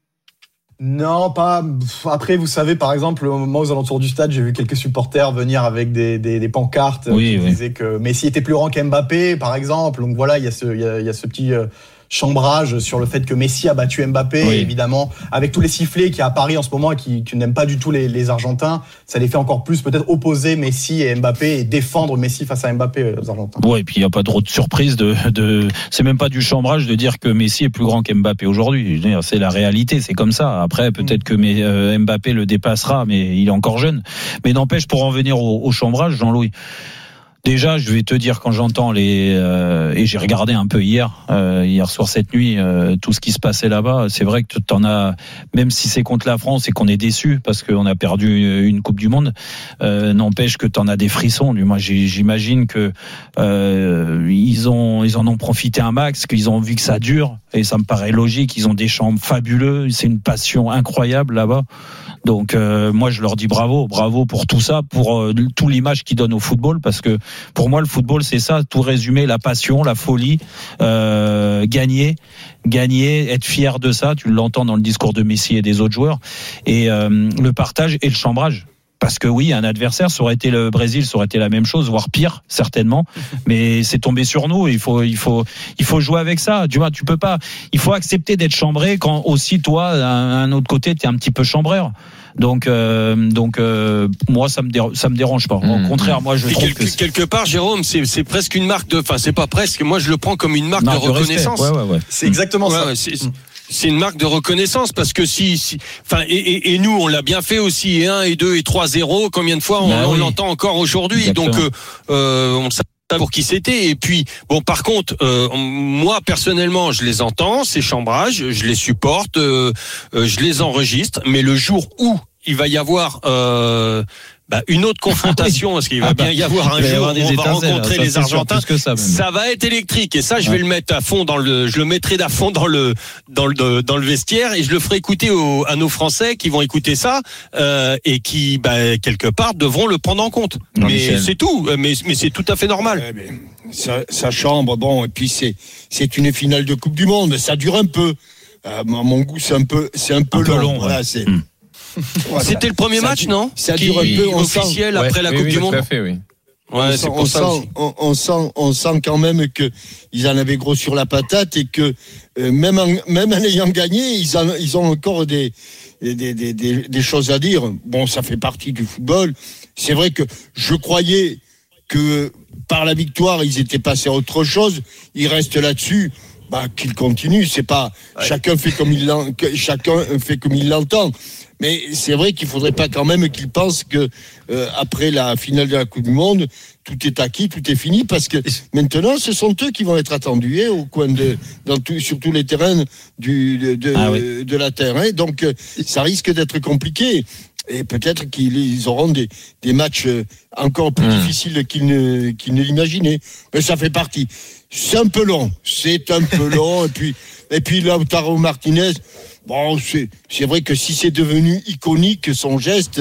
Non, pas. Après, vous savez, par exemple, moi, aux alentours du stade, j'ai vu quelques supporters venir avec des pancartes qui disaient que Messi était plus grand qu'Mbappé, par exemple. Donc voilà, il y a ce petit chambrage sur le fait que Messi a battu Mbappé, évidemment, avec tous les sifflets qu'il y a à Paris en ce moment et qui n'aiment pas du tout les Argentins, ça les fait encore plus peut-être opposer Messi et Mbappé et défendre Messi face à Mbappé aux Argentins. Ouais, et puis il n'y a pas trop de surprise c'est même pas du chambrage de dire que Messi est plus grand qu'Mbappé aujourd'hui. Je veux dire, c'est la réalité, c'est comme ça. Après, peut-être que Mbappé le dépassera, mais il est encore jeune. Mais n'empêche, pour en venir au chambrage, Jean-Louis, déjà, je vais te dire, quand j'entends et j'ai regardé un peu hier soir, cette nuit, tout ce qui se passait là-bas, c'est vrai que t'en as, même si c'est contre la France et qu'on est déçu parce qu'on a perdu une Coupe du Monde, n'empêche que t'en as des frissons. Moi, j'imagine que ils en ont profité un max, qu'ils ont vu que ça dure, et ça me paraît logique. Ils ont des chambres fabuleux, c'est une passion incroyable là-bas. Donc moi je leur dis bravo pour tout ça, pour toute l'image qu'ils donnent au football, parce que pour moi le football c'est ça, tout résumé, la passion, la folie, gagner, être fier de ça, tu l'entends dans le discours de Messi et des autres joueurs, et le partage et le chambrage. Parce que oui, un adversaire, ça aurait été le Brésil, ça aurait été la même chose, voire pire, certainement. Mais c'est tombé sur nous. Il faut jouer avec ça. Tu vois, tu peux pas. Il faut accepter d'être chambré quand aussi toi, à un autre côté, t'es un petit peu chambreur. Donc moi, ça me dérange pas. Au contraire, moi, je trouve que quelque part, Jérôme, c'est presque une marque c'est pas presque. Moi, je le prends comme une marque de reconnaissance. Ouais. C'est exactement ça. C'est une marque de reconnaissance, parce que et nous on l'a bien fait aussi, et 1 et 2 et 3-0, combien de fois on l'entend encore aujourd'hui. Exactement. Donc on sait pour qui c'était. Et puis bon, par contre, moi personnellement, je les entends, ces chambrages, je les supporte, je les enregistre, mais le jour où il va y avoir une autre confrontation, parce qu'il va bien y avoir un jour où on va rencontrer les Argentins, ça va être électrique, et ça je vais le mettre à fond je le mettrai à fond dans le vestiaire, et je le ferai écouter à nos Français qui vont écouter ça, et qui quelque part devront le prendre en compte. Mais c'est tout, mais c'est tout à fait normal. Ça chambre, bon, et puis c'est une finale de Coupe du Monde, ça dure un peu. À mon goût, c'est un peu long. Voilà, c'est. C'était le premier match, non? Ça dure un peu officiel après la Coupe du Monde. Tout à fait, oui. Ouais, c'est pour ça aussi. On sent quand même que ils en avaient gros sur la patate, et que même en ayant gagné, ils ont encore des choses à dire. Bon, ça fait partie du football. C'est vrai que je croyais que par la victoire, ils étaient passés à autre chose. Ils restent là-dessus. Qu'ils continuent. C'est pas chacun fait comme il l'entend. Mais c'est vrai qu'il faudrait pas quand même qu'ils pensent que après la finale de la Coupe du Monde, tout est acquis, tout est fini, parce que maintenant ce sont eux qui vont être attendus au coin sur tous les terrains de la terre. Donc ça risque d'être compliqué. Et peut-être qu'ils auront des matchs encore plus difficiles qu'ils ne l'imaginaient. Mais ça fait partie. C'est un peu long. Et puis Lautaro Martinez, bon, c'est vrai que si c'est devenu iconique son geste,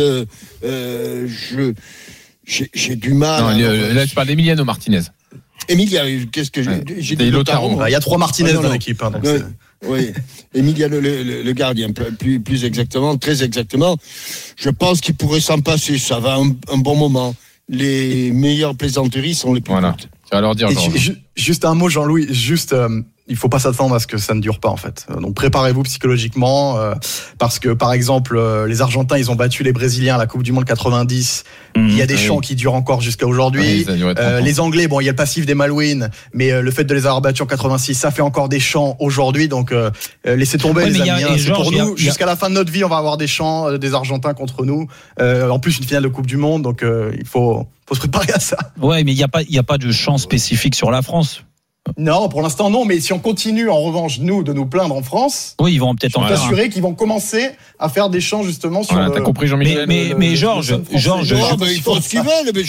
j'ai du mal. Non, là je parle d'Emiliano Martinez. Qu'est-ce que j'ai dit? Lautaro. Il y a 3 Martinez dans l'équipe. Oui, Emiliano le gardien, plus exactement, très exactement. Je pense qu'il pourrait s'en passer. Ça va un bon moment. Les meilleures plaisanteries sont les plus courtes. Tu vas leur dire. Juste un mot, Jean-Louis. Il faut pas s'attendre à ce que ça ne dure pas, en fait. Donc préparez-vous psychologiquement, parce que par exemple les Argentins, ils ont battu les Brésiliens à la Coupe du Monde 90. Il y a des chants qui durent encore jusqu'à aujourd'hui. Les Anglais, bon, il y a le passif des Malouines, mais le fait de les avoir battus en 86, ça fait encore des chants aujourd'hui. Donc laissez tomber les amis. C'est pour nous. Jusqu'à la fin de notre vie, on va avoir des chants des Argentins contre nous. En plus, une finale de Coupe du Monde, donc il faut se préparer à ça. Ouais, mais il y a pas de chant spécifique sur la France. Non, pour l'instant non, mais si on continue en revanche nous de nous plaindre en France, oui, ils vont peut-être en faire. Assurer qu'ils vont commencer à faire des champs justement sur. T'as compris, Jean-Michel. Mais Georges, ils font ce qu'ils veulent, mais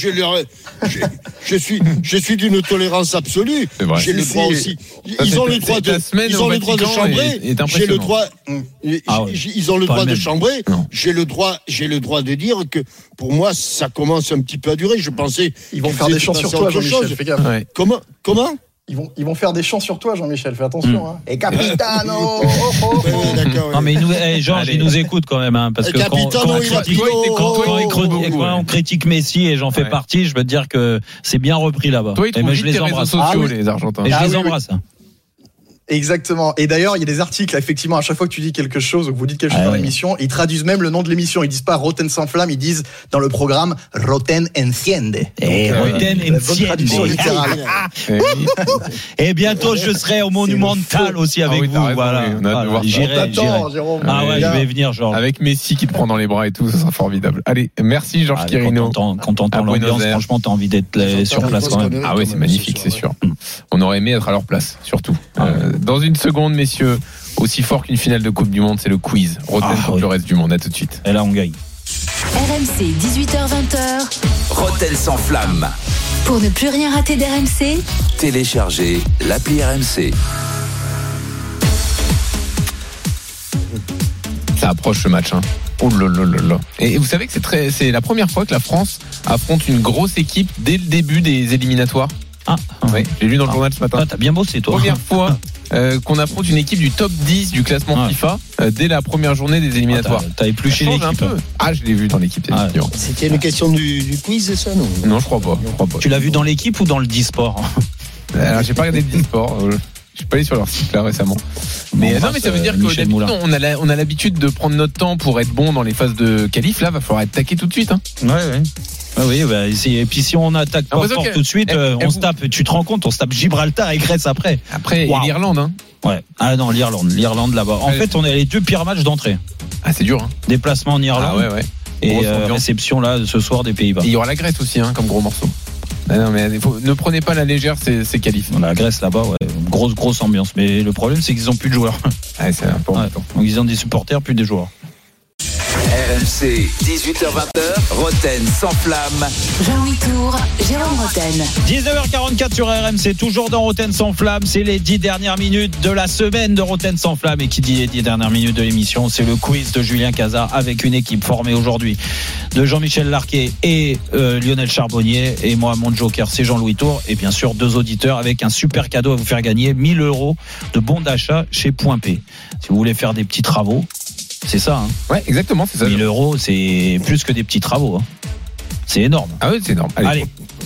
je suis d'une tolérance absolue. J'ai le droit aussi. Ils ont le droit de chambrer. J'ai le droit. Ils ont le droit de chambrer. J'ai le droit de dire que pour moi ça commence un petit peu à durer. Je pensais ils vont faire des champs sur toi, Jean-Michel. Fais gaffe. Comment? Ils vont faire des chants sur toi, Jean-Michel. Fais attention. Hein. Et Capitano. Non mais Georges, il nous écoute quand même, hein, parce que quand on critique Messi et j'en fais partie, je veux te dire que c'est bien repris là-bas. Toi, je les embrasse. Les Argentins. Et je les embrasse. Exactement. Et d'ailleurs, il y a des articles, effectivement, à chaque fois que tu dis quelque chose ou que vous dites quelque chose dans l'émission, ils traduisent même le nom de l'émission. Ils disent pas Roten sans flamme, ils disent dans le programme Roten enciende. Roten enciende. Traduction littérale. Et bientôt, je serai au Monumental aussi avec vous. Voilà. J'irai. Jérôme. Je vais venir, Georges. Avec Messi qui te prend dans les bras et tout, ça sera formidable. Allez, merci Georges Quirino. Quand t'entends l'ambiance, franchement, t'as envie d'être sur place quand même. Ah ouais, c'est magnifique, c'est sûr. On aurait aimé être à leur place, surtout. Dans une seconde, messieurs, aussi fort qu'une finale de Coupe du Monde, c'est le quiz. Roten contre le reste du monde. À tout de suite. Et là, on gagne. RMC, 18h-20h. Roten sans flamme. Pour ne plus rien rater d'RMC, téléchargez l'appli RMC. Ça approche ce match, hein. Oh là là là là. Et vous savez que c'est la première fois que la France affronte une grosse équipe dès le début des éliminatoires. Oui, j'ai lu dans le journal ce matin. T'as bien bossé, toi. Première fois qu'on affronte une équipe du top 10 du classement FIFA dès la première journée des éliminatoires. T'as épluché l'équipe un peu. Je l'ai vu dans l'équipe. C'était une question du quiz, ça, non? Non, je crois pas. Tu l'as vu dans l'équipe ou dans le D-Sport? Alors, j'ai pas regardé le D-Sport. Je suis pas allé sur leur site là récemment. Mais non, mais ça veut dire que on a l'habitude de prendre notre temps pour être bon dans les phases de qualif. Là, va falloir être taqué tout de suite. Hein. Oui, et puis si on attaque pas fort tout de suite, on se tape. Tu te rends compte, on se tape Gibraltar et Grèce après. Après, et l'Irlande, hein. Ouais. Ah non, l'Irlande là-bas. En fait, on est les deux pires matchs d'entrée. Ah, c'est dur. Hein. Déplacement en Irlande. Et réception là ce soir des Pays-Bas. Et il y aura la Grèce aussi, hein, comme gros morceau. Non, mais ne prenez pas la légère, c'est qualif. La Grèce là-bas, grosse ambiance. Mais le problème, c'est qu'ils ont plus de joueurs. C'est important. Donc ils ont des supporters, plus des joueurs. RMC, 18h-20h, Roten sans flamme. Jean-Louis Tour, Jérôme Roten. 19h44 sur RMC, toujours dans Roten sans flamme. C'est les 10 dernières minutes de la semaine de Roten sans flamme. Et qui dit les 10 dernières minutes de l'émission, c'est le quiz de Julien Cazard avec une équipe formée aujourd'hui de Jean-Michel Larquet et Lionel Charbonnier. Et moi, mon joker, c'est Jean-Louis Tour. Et bien sûr, 2 auditeurs avec un super cadeau à vous faire gagner 1 000 € de bons d'achat chez Point P. Si vous voulez faire des petits travaux, c'est ça, hein. Ouais, exactement, c'est ça. 1 000 €, c'est plus que des petits travaux, hein. C'est énorme. Ah oui, c'est énorme. Allez.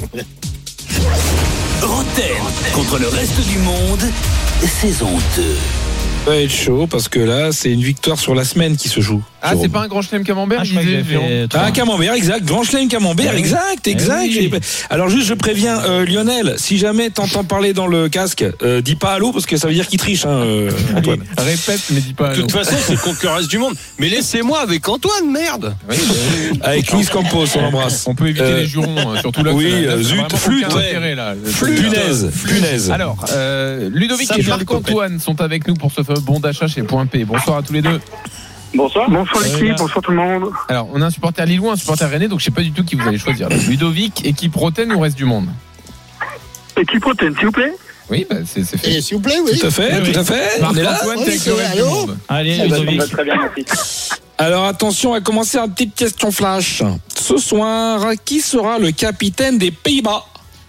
Roten contre le reste du monde, saison 2. Ça va être chaud parce que là, c'est une victoire sur la semaine qui se joue. Ah, c'est pas un grand chelem camembert, Camembert, exact. Grand chelem camembert, exact. Oui. Alors juste, je préviens Lionel, si jamais t'entends parler dans le casque, dis pas allô parce que ça veut dire qu'il triche, hein, Antoine. Répète, mais dis pas allô. De toute façon, c'est contre le reste du monde. Mais laissez-moi avec Antoine, merde. Avec Luis Campos, on l'embrasse. On peut éviter les jurons, surtout là. Oui, zut, flûte. Punaise. Alors, Ludovic et Marc-Antoine sont avec nous pour ce bon d'achat chez Point P. Bonsoir à tous les deux. Bonsoir l'équipe, bonsoir tout le monde. Alors, on a un supporter lillois, un supporter rennais, donc je sais pas du tout qui vous allez choisir. Donc, Ludovic, équipe Roten ou reste du monde? Équipe Roten, s'il vous plaît. Oui, c'est fait. Et s'il vous plaît, oui. Tout à fait. On est là. Allez, Ludovic. Très bien, merci. Alors attention, on va commencer une petite question flash. Ce soir, qui sera le capitaine des Pays-Bas?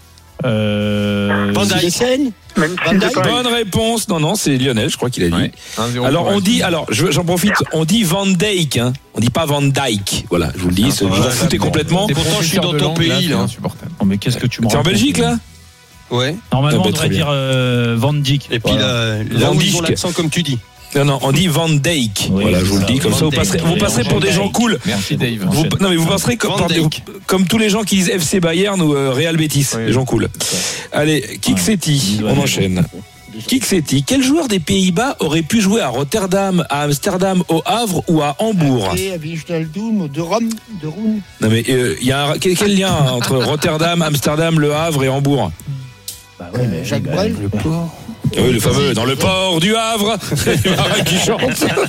Van Dijk. Bonne réponse. Non, c'est Lionel, je crois qu'il a dit. Ouais. Alors on dit, j'en profite, on dit Van Dijk, hein. On dit pas Van Dijk. Voilà, je vous le dis, je vous en foutez complètement. Pourtant, je suis dans ton pays, là. Oh, mais qu'est-ce que tu me racontes? T'es en Belgique, là? Ouais. Normalement, on devrait dire Van Dijk. Et puis là où ils ont l'accent, comme tu dis. Non, on dit Van Dijk. Oui, voilà, je vous le dis. Comme ça, vous passerez pour des gens cool. Merci, Dave. Non, mais vous passerez comme tous les gens qui disent FC Bayern ou Real Betis. Les gens cool. Allez, Kiksetti, on enchaîne. Kiksetti, quel joueur des Pays-Bas aurait pu jouer à Rotterdam, à Amsterdam, au Havre ou à Hambourg? À Wijnaldum, de Rome. Non, mais il y a quel lien entre Rotterdam, Amsterdam, Le Havre et Hambourg? Jacques Brel. Le port. Oui, le fameux dans le port du Havre. C'est Marin qui chante.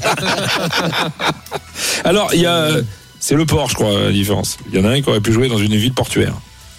Alors, il y a. C'est le port, je crois, la différence. Il y en a un qui aurait pu jouer dans une ville portuaire.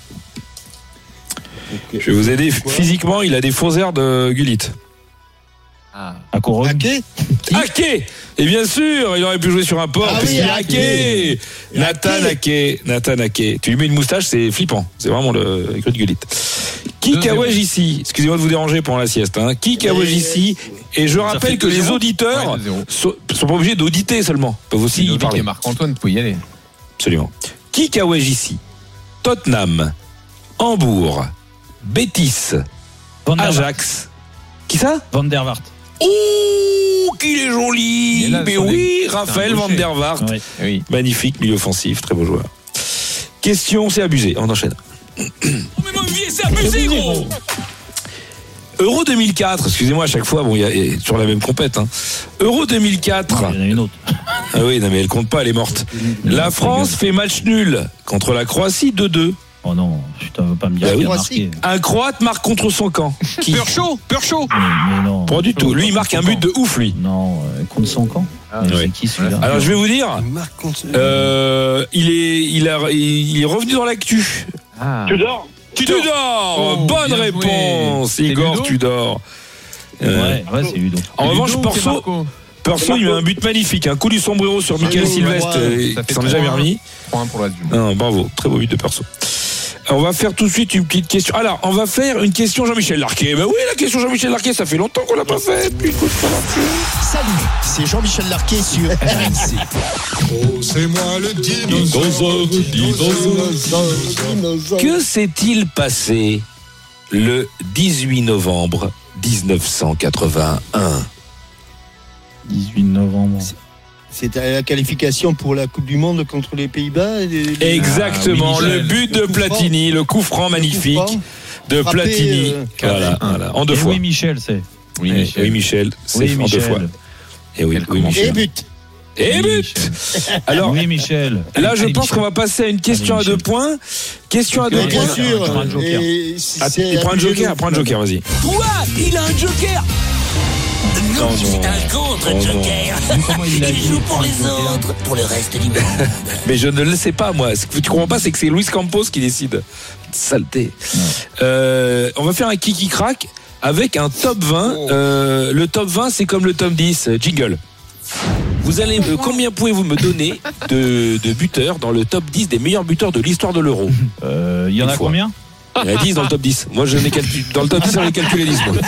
Okay. Je vais vous aider. Physiquement, il a des faux airs de Gullit. À Couronne. Ake. Et bien sûr, il aurait pu jouer sur un port. Ake. Nathan Ake. Tu lui mets une moustache, c'est flippant. C'est vraiment le cru de Gullit. Qui Kawaj ici? Excusez-moi de vous déranger pendant la sieste. Qui Kawaj ici? Et je rappelle que les auditeurs sont pas obligés d'auditer seulement. Ils peuvent aussi y parler. Marc-Antoine, vous pouvez y aller. Absolument. Qui Kawaj ici? Tottenham, Hambourg, Betis, Ajax. Qui ça? Van der Vaart. Oh, qu'il est joli! Là, mais oui, Raphaël Van der Vaart. Oui. Magnifique milieu offensif, très beau joueur. Question, c'est abusé. On enchaîne. C'est abusé, gros! Euro 2004, excusez-moi à chaque fois, bon, il y a toujours la même compète. Euro 2004. Il y en a une autre. Ah oui, non, mais elle compte pas, elle est morte. La France fait match nul contre la Croatie 2-2. Oh non, putain, veux pas me dire qu'il a marqué. Un Croate marque contre son camp. Qui? Purchaud. Mais non. Pas du tout. Lui, il marque un but de ouf, lui. Non, contre son camp. C'est qui celui-là? Alors, je vais vous dire, il est revenu dans l'actu. Tudor. Bonne réponse, Igor Tudor. Ouais, c'est Ludo. En revanche, Perso, il y a eu un but magnifique. Un coup du sombrero sur Michael Sylvestre, qui s'en est jamais remis. 3-1 pour l'Azur. Non, bravo, très beau but de Perso. On va faire tout de suite une petite question. Alors, on va faire une question Jean-Michel Larquet. Ben oui, la question Jean-Michel Larquet, ça fait longtemps qu'on l'a pas faite. Salut, c'est Jean-Michel Larquet sur RMC. Oh, c'est moi le dinosaure. Que s'est-il passé le 18 novembre 1981? 18 novembre. C'était la qualification pour la Coupe du Monde contre les Pays-Bas. Exactement, le but de Platini, le coup franc magnifique de Platini. Voilà, en deux fois. Oui, Michel, c'est. Oui, Michel, c'est en deux fois. Et oui, Michel. Et but. Alors, oui, Michel. Là, je pense qu'on va passer à une question à 2 points. Question à 2 points. Bien sûr. Prends un joker. Il prend un joker, vas-y. Quoi? Il a un joker? Non, c'est un contre-joker. Il joue pour les autres, pour le reste du monde. Mais je ne le sais pas, moi. Ce que tu comprends pas, c'est que c'est Luis Campos qui décide. Saleté. On va faire un kiki crack avec un top 20. Le top 20, c'est comme le top 10. Jingle. Vous allez combien pouvez-vous me donner de buteurs dans le top 10 des meilleurs buteurs de l'histoire de l'Euro? Il y en a combien? Il y en a 10 dans le top 10. Moi, je n'ai dans le top 10, j'en ai calculé 10. Moi.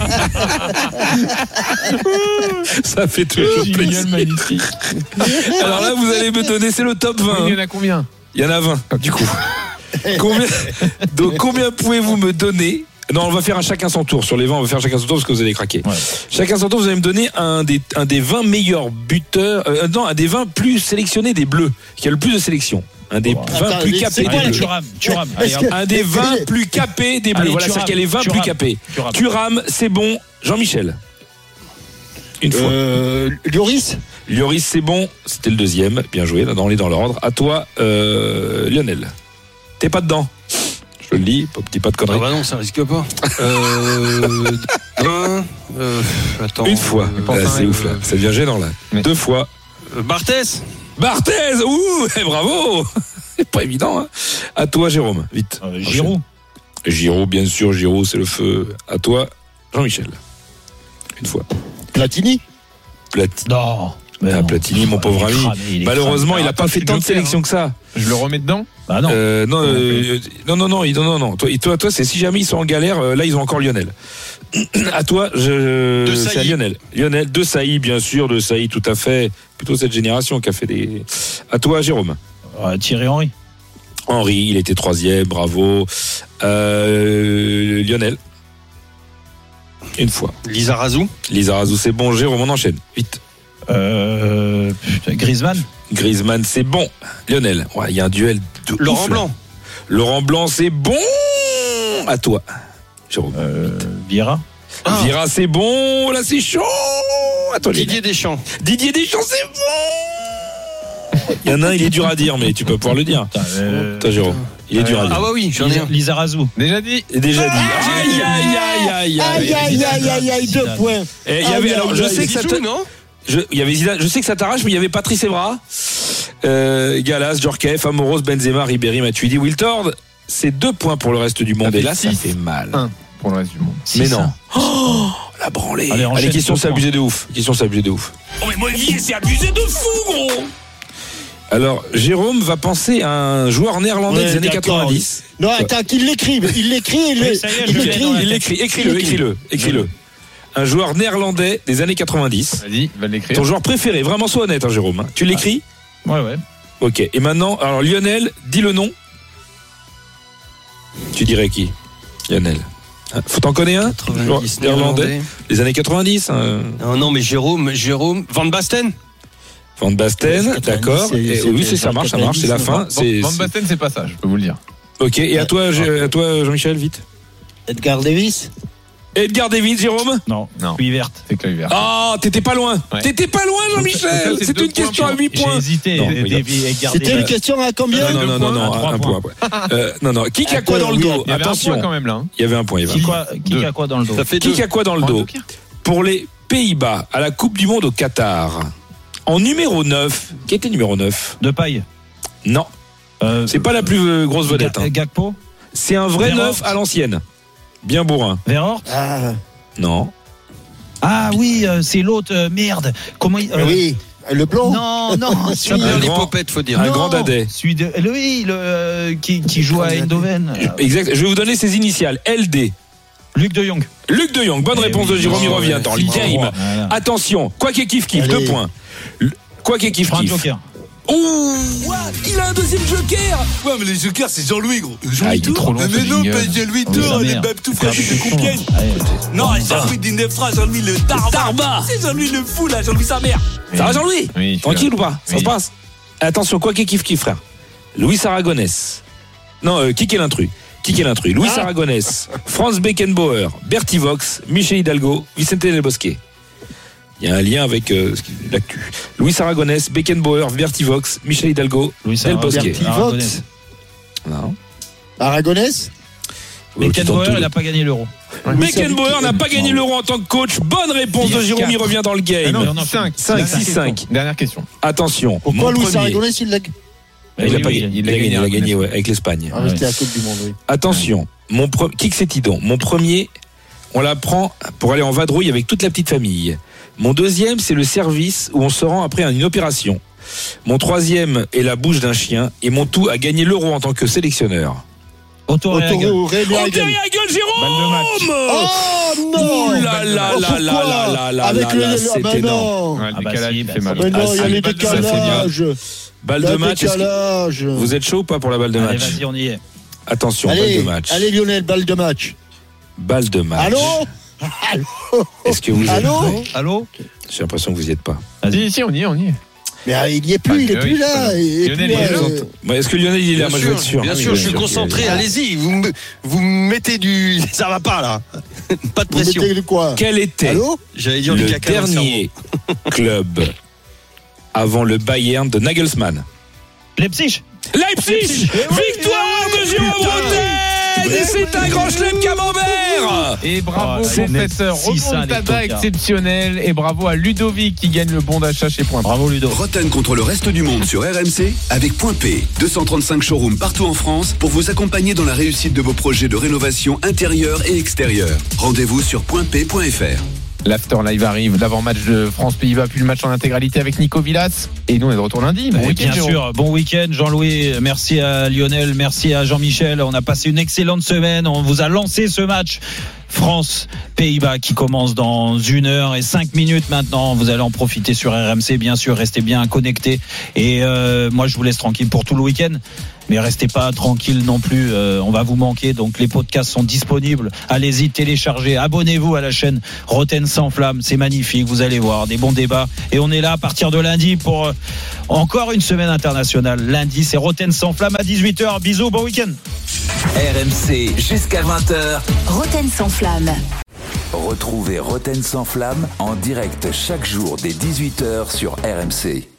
Ça fait toujours plaisir. Magnifique. Alors là, vous allez me donner, c'est le top 20. Il y en a combien? Il y en a 20, du coup. Combien pouvez-vous me donner? Non, on va faire chacun son tour. Sur les 20, on va faire chacun son tour parce que vous allez craquer. Ouais. Chacun son tour, vous allez me donner un des 20 meilleurs buteurs, un des 20 plus sélectionnés des Bleus, qui a le plus de sélections. Un des 20 plus capés des Bleus. Thuram. Un des 20 plus capés des Bleus. Voilà, c'est-à-dire qu'il y a les 20 plus capés. Thuram, c'est bon. Jean-Michel. Une fois. Lloris, c'est bon. C'était le deuxième. Bien joué. Là, on est dans l'ordre. À toi, Lionel. T'es pas dedans. Je le dis, dis pas de conneries. Ah bah non, ça risque pas. Attends. Une fois. C'est ouf là. Ça devient gênant là. 2 fois. Barthez. Ouh, bravo. C'est pas évident. Hein. À toi, Jérôme. Vite. Giroud, bien sûr. Giroud, c'est le feu. À toi, Jean-Michel. Une fois. Platini. Non. Platini, mon pauvre ami. Malheureusement, il a pas fait tant de sélections que ça. Je le remets dedans? Bah non. Non. Toi, c'est si jamais ils sont en galère, là, ils ont encore Lionel. À toi, c'est à Lionel. Lionel, De Sailly, bien sûr, De Sailly, tout à fait. Plutôt cette génération qui a fait des. À toi, Jérôme. Thierry Henry. Henry, il était 3e, bravo. Lionel. Une fois. Lizarazu, c'est bon. Jérôme, on enchaîne. Vite. Griezmann, c'est bon. Lionel, il y a un duel de Laurent Blanc. Laurent Blanc, c'est bon. À toi, Jérôme. Vieira, c'est bon. Là, c'est chaud. À toi, Didier Deschamps, c'est bon. Il y en a un, il est dur à dire, mais tu peux pouvoir le dire. Toi, Jérôme. Il est dur à dire. Ah, bah oui, j'en ai un. Lizarazu. Déjà dit. Déjà dit. Aïe, 2 points. Et il y avait, alors, je sais que ça te. non? Il y avait Zidane, je sais que ça t'arrache, mais il y avait Patrice Evra, Galas, Djorkaeff, Amoros, Benzema, Ribéry, Matuidi, Wiltord. C'est 2 points pour le reste du monde. Et là, ça fait mal. 1 pour le reste du monde. Mais non. Oh, la branlée. Allez, question, c'est abusé de ouf. Oh, mais moi, Olivier, c'est abusé de fou, gros. Alors, Jérôme va penser à un joueur néerlandais des années 90. Non, attends, qu'il l'écrive. Il l'écrit. Il l'écrit. Écris-le. Un joueur néerlandais des années 90. Vas-y, va l'écrire. Ton joueur préféré, vraiment sois honnête, hein, Jérôme. Tu l'écris ? Ouais. Ok. Et maintenant, alors Lionel, dis le nom. Tu dirais qui ? Lionel. Faut t'en connaître un ? 90 néerlandais. Les années 90. Non, mais Jérôme, Van Basten. Van Basten, d'accord. Oui, ça marche, c'est la fin. Van Basten, c'est pas ça, je peux vous le dire. Ok. Et à toi, Jean-Michel, vite. Edgar Davis, Jérôme ? Non. Kluivert. C'est Kluivert. Ah, t'étais pas loin. Jean-Michel. C'est une question à 8 points. J'ai hésité. c'était une question à combien? Non, un point. Non. Qui a quoi dans le dos ? Il y avait un Attention. point quand même là. Il y avait un point. Qui a quoi dans le dos ? Qui a quoi dans le dos ? Pour les Pays-Bas à la Coupe du Monde au Qatar, en numéro 9, qui était numéro 9 ? Depay. Non. C'est pas la plus grosse vedette. Gakpo. C'est un vrai neuf à l'ancienne. Bien bourrin. Verhort. Non. Ah oui, c'est l'autre. Merde. Comment il. Oui. Le blond. Non. L'hypopète, faut dire. Un grand dadais. Celui de. Oui, qui joue à Eindhoven. Exact. Je vais vous donner ses initiales. LD. Luc de Jong. Bonne réponse de Jérôme, il revient dans le game. Voilà. Attention, quoi qu'il kiffe, 2 points. Quoi qu'il kiffe. Joker. Oh, il a un deuxième joker. Ouais, mais les jokers, c'est Jean-Louis, gros. Il est trop long. Mais non, Jean-Louis Tour, les babes tout fraîches de Compiègne. Non, Jean-Louis d'Inefra, Jean-Louis le Tarba. C'est Jean-Louis le fou, là, Jean-Louis sa mère. Ça va, Jean-Louis ? Oui, tranquille ou pas ? Ça se passe ? Attention, quoi qu'il kiffe, frère. Louis Aragonès. Non, qui est l'intrus ? Louis Aragonès, Franz Beckenbauer, Bertie Vox, Michel Hidalgo, Vicente Del Bosque. Il y a un lien avec l'actu. Louis Aragonès, Beckenbauer, Bertie Vox, Michel Hidalgo, Del Bosque. Bertie Vox. Non. Aragonès. Beckenbauer, il n'a pas gagné l'Euro. Beckenbauer n'a pas gagné l'Euro en tant que coach. Bonne réponse de Jérôme, il revient dans le game. 5. Dernière question. Attention. Pourquoi Louis Aragonès, il l'a Il a gagné avec l'Espagne. C'était la Coupe du Monde, oui. Attention, qui que c'est Tidon ? Mon premier, on l'apprend pour aller en vadrouille avec toute la petite famille. Mon deuxième, c'est le service où on se rend après une opération. Mon troisième est la bouche d'un chien. Et mon tout a gagné l'Euro en tant que sélectionneur. Otto Rehhagel, Jérôme. Oh non. Ouh là, avec là, c'est énorme. Le décalage, il fait mal. Mais non, il y a les décalages. Balle de match. Vous êtes chaud ou pas pour la balle de match ? Vas-y, on y est. Attention, balle de match. Allez Lionel, balle de match. Balle de match. Allô ? Est-ce que vous êtes Allô ? J'ai l'impression que vous n'y êtes pas. Si, on y est. Mais il n'y est plus, il n'est plus là. Est-ce que Lionel il est là ? Moi je vais être sûr. Bien sûr, je suis concentré. Allez-y, vous me mettez du. Ça va pas là. Pas de pression. Vous mettez de quoi ? Quel était le dernier club avant le Bayern de Nagelsmann ? Leipzig. Victoire de Jérôme Bretagne. Et c'est un grand chelem camembert. Et bravo professeur, remontada exceptionnelle. Et bravo à Ludovic qui gagne le bon d'achat chez Point P. Bravo Ludo. Roten contre le reste du monde sur RMC avec Point P. 235 showrooms partout en France pour vous accompagner dans la réussite de vos projets de rénovation intérieure et extérieure. Rendez-vous sur pointp.fr. L'after live arrive, l'avant-match de France-Pays-Bas, puis le match en intégralité avec Nico Villas. Et nous, on est de retour lundi. Bon week-end, bien sûr, bon week-end, Jean-Louis. Merci à Lionel, merci à Jean-Michel. On a passé une excellente semaine. On vous a lancé ce match France-Pays-Bas qui commence dans 1h05 maintenant. Vous allez en profiter sur RMC, bien sûr. Restez bien connectés. Et moi, je vous laisse tranquille pour tout le week-end. Mais restez pas tranquille non plus, on va vous manquer. Donc les podcasts sont disponibles. Allez-y, téléchargez, abonnez-vous à la chaîne Roten sans flamme. C'est magnifique, vous allez voir des bons débats. Et on est là à partir de lundi pour encore une semaine internationale. Lundi, c'est Roten sans flamme à 18h. Bisous, bon week-end. RMC jusqu'à 20h. Roten sans flamme. Retrouvez Roten sans flamme en direct chaque jour dès 18h sur RMC.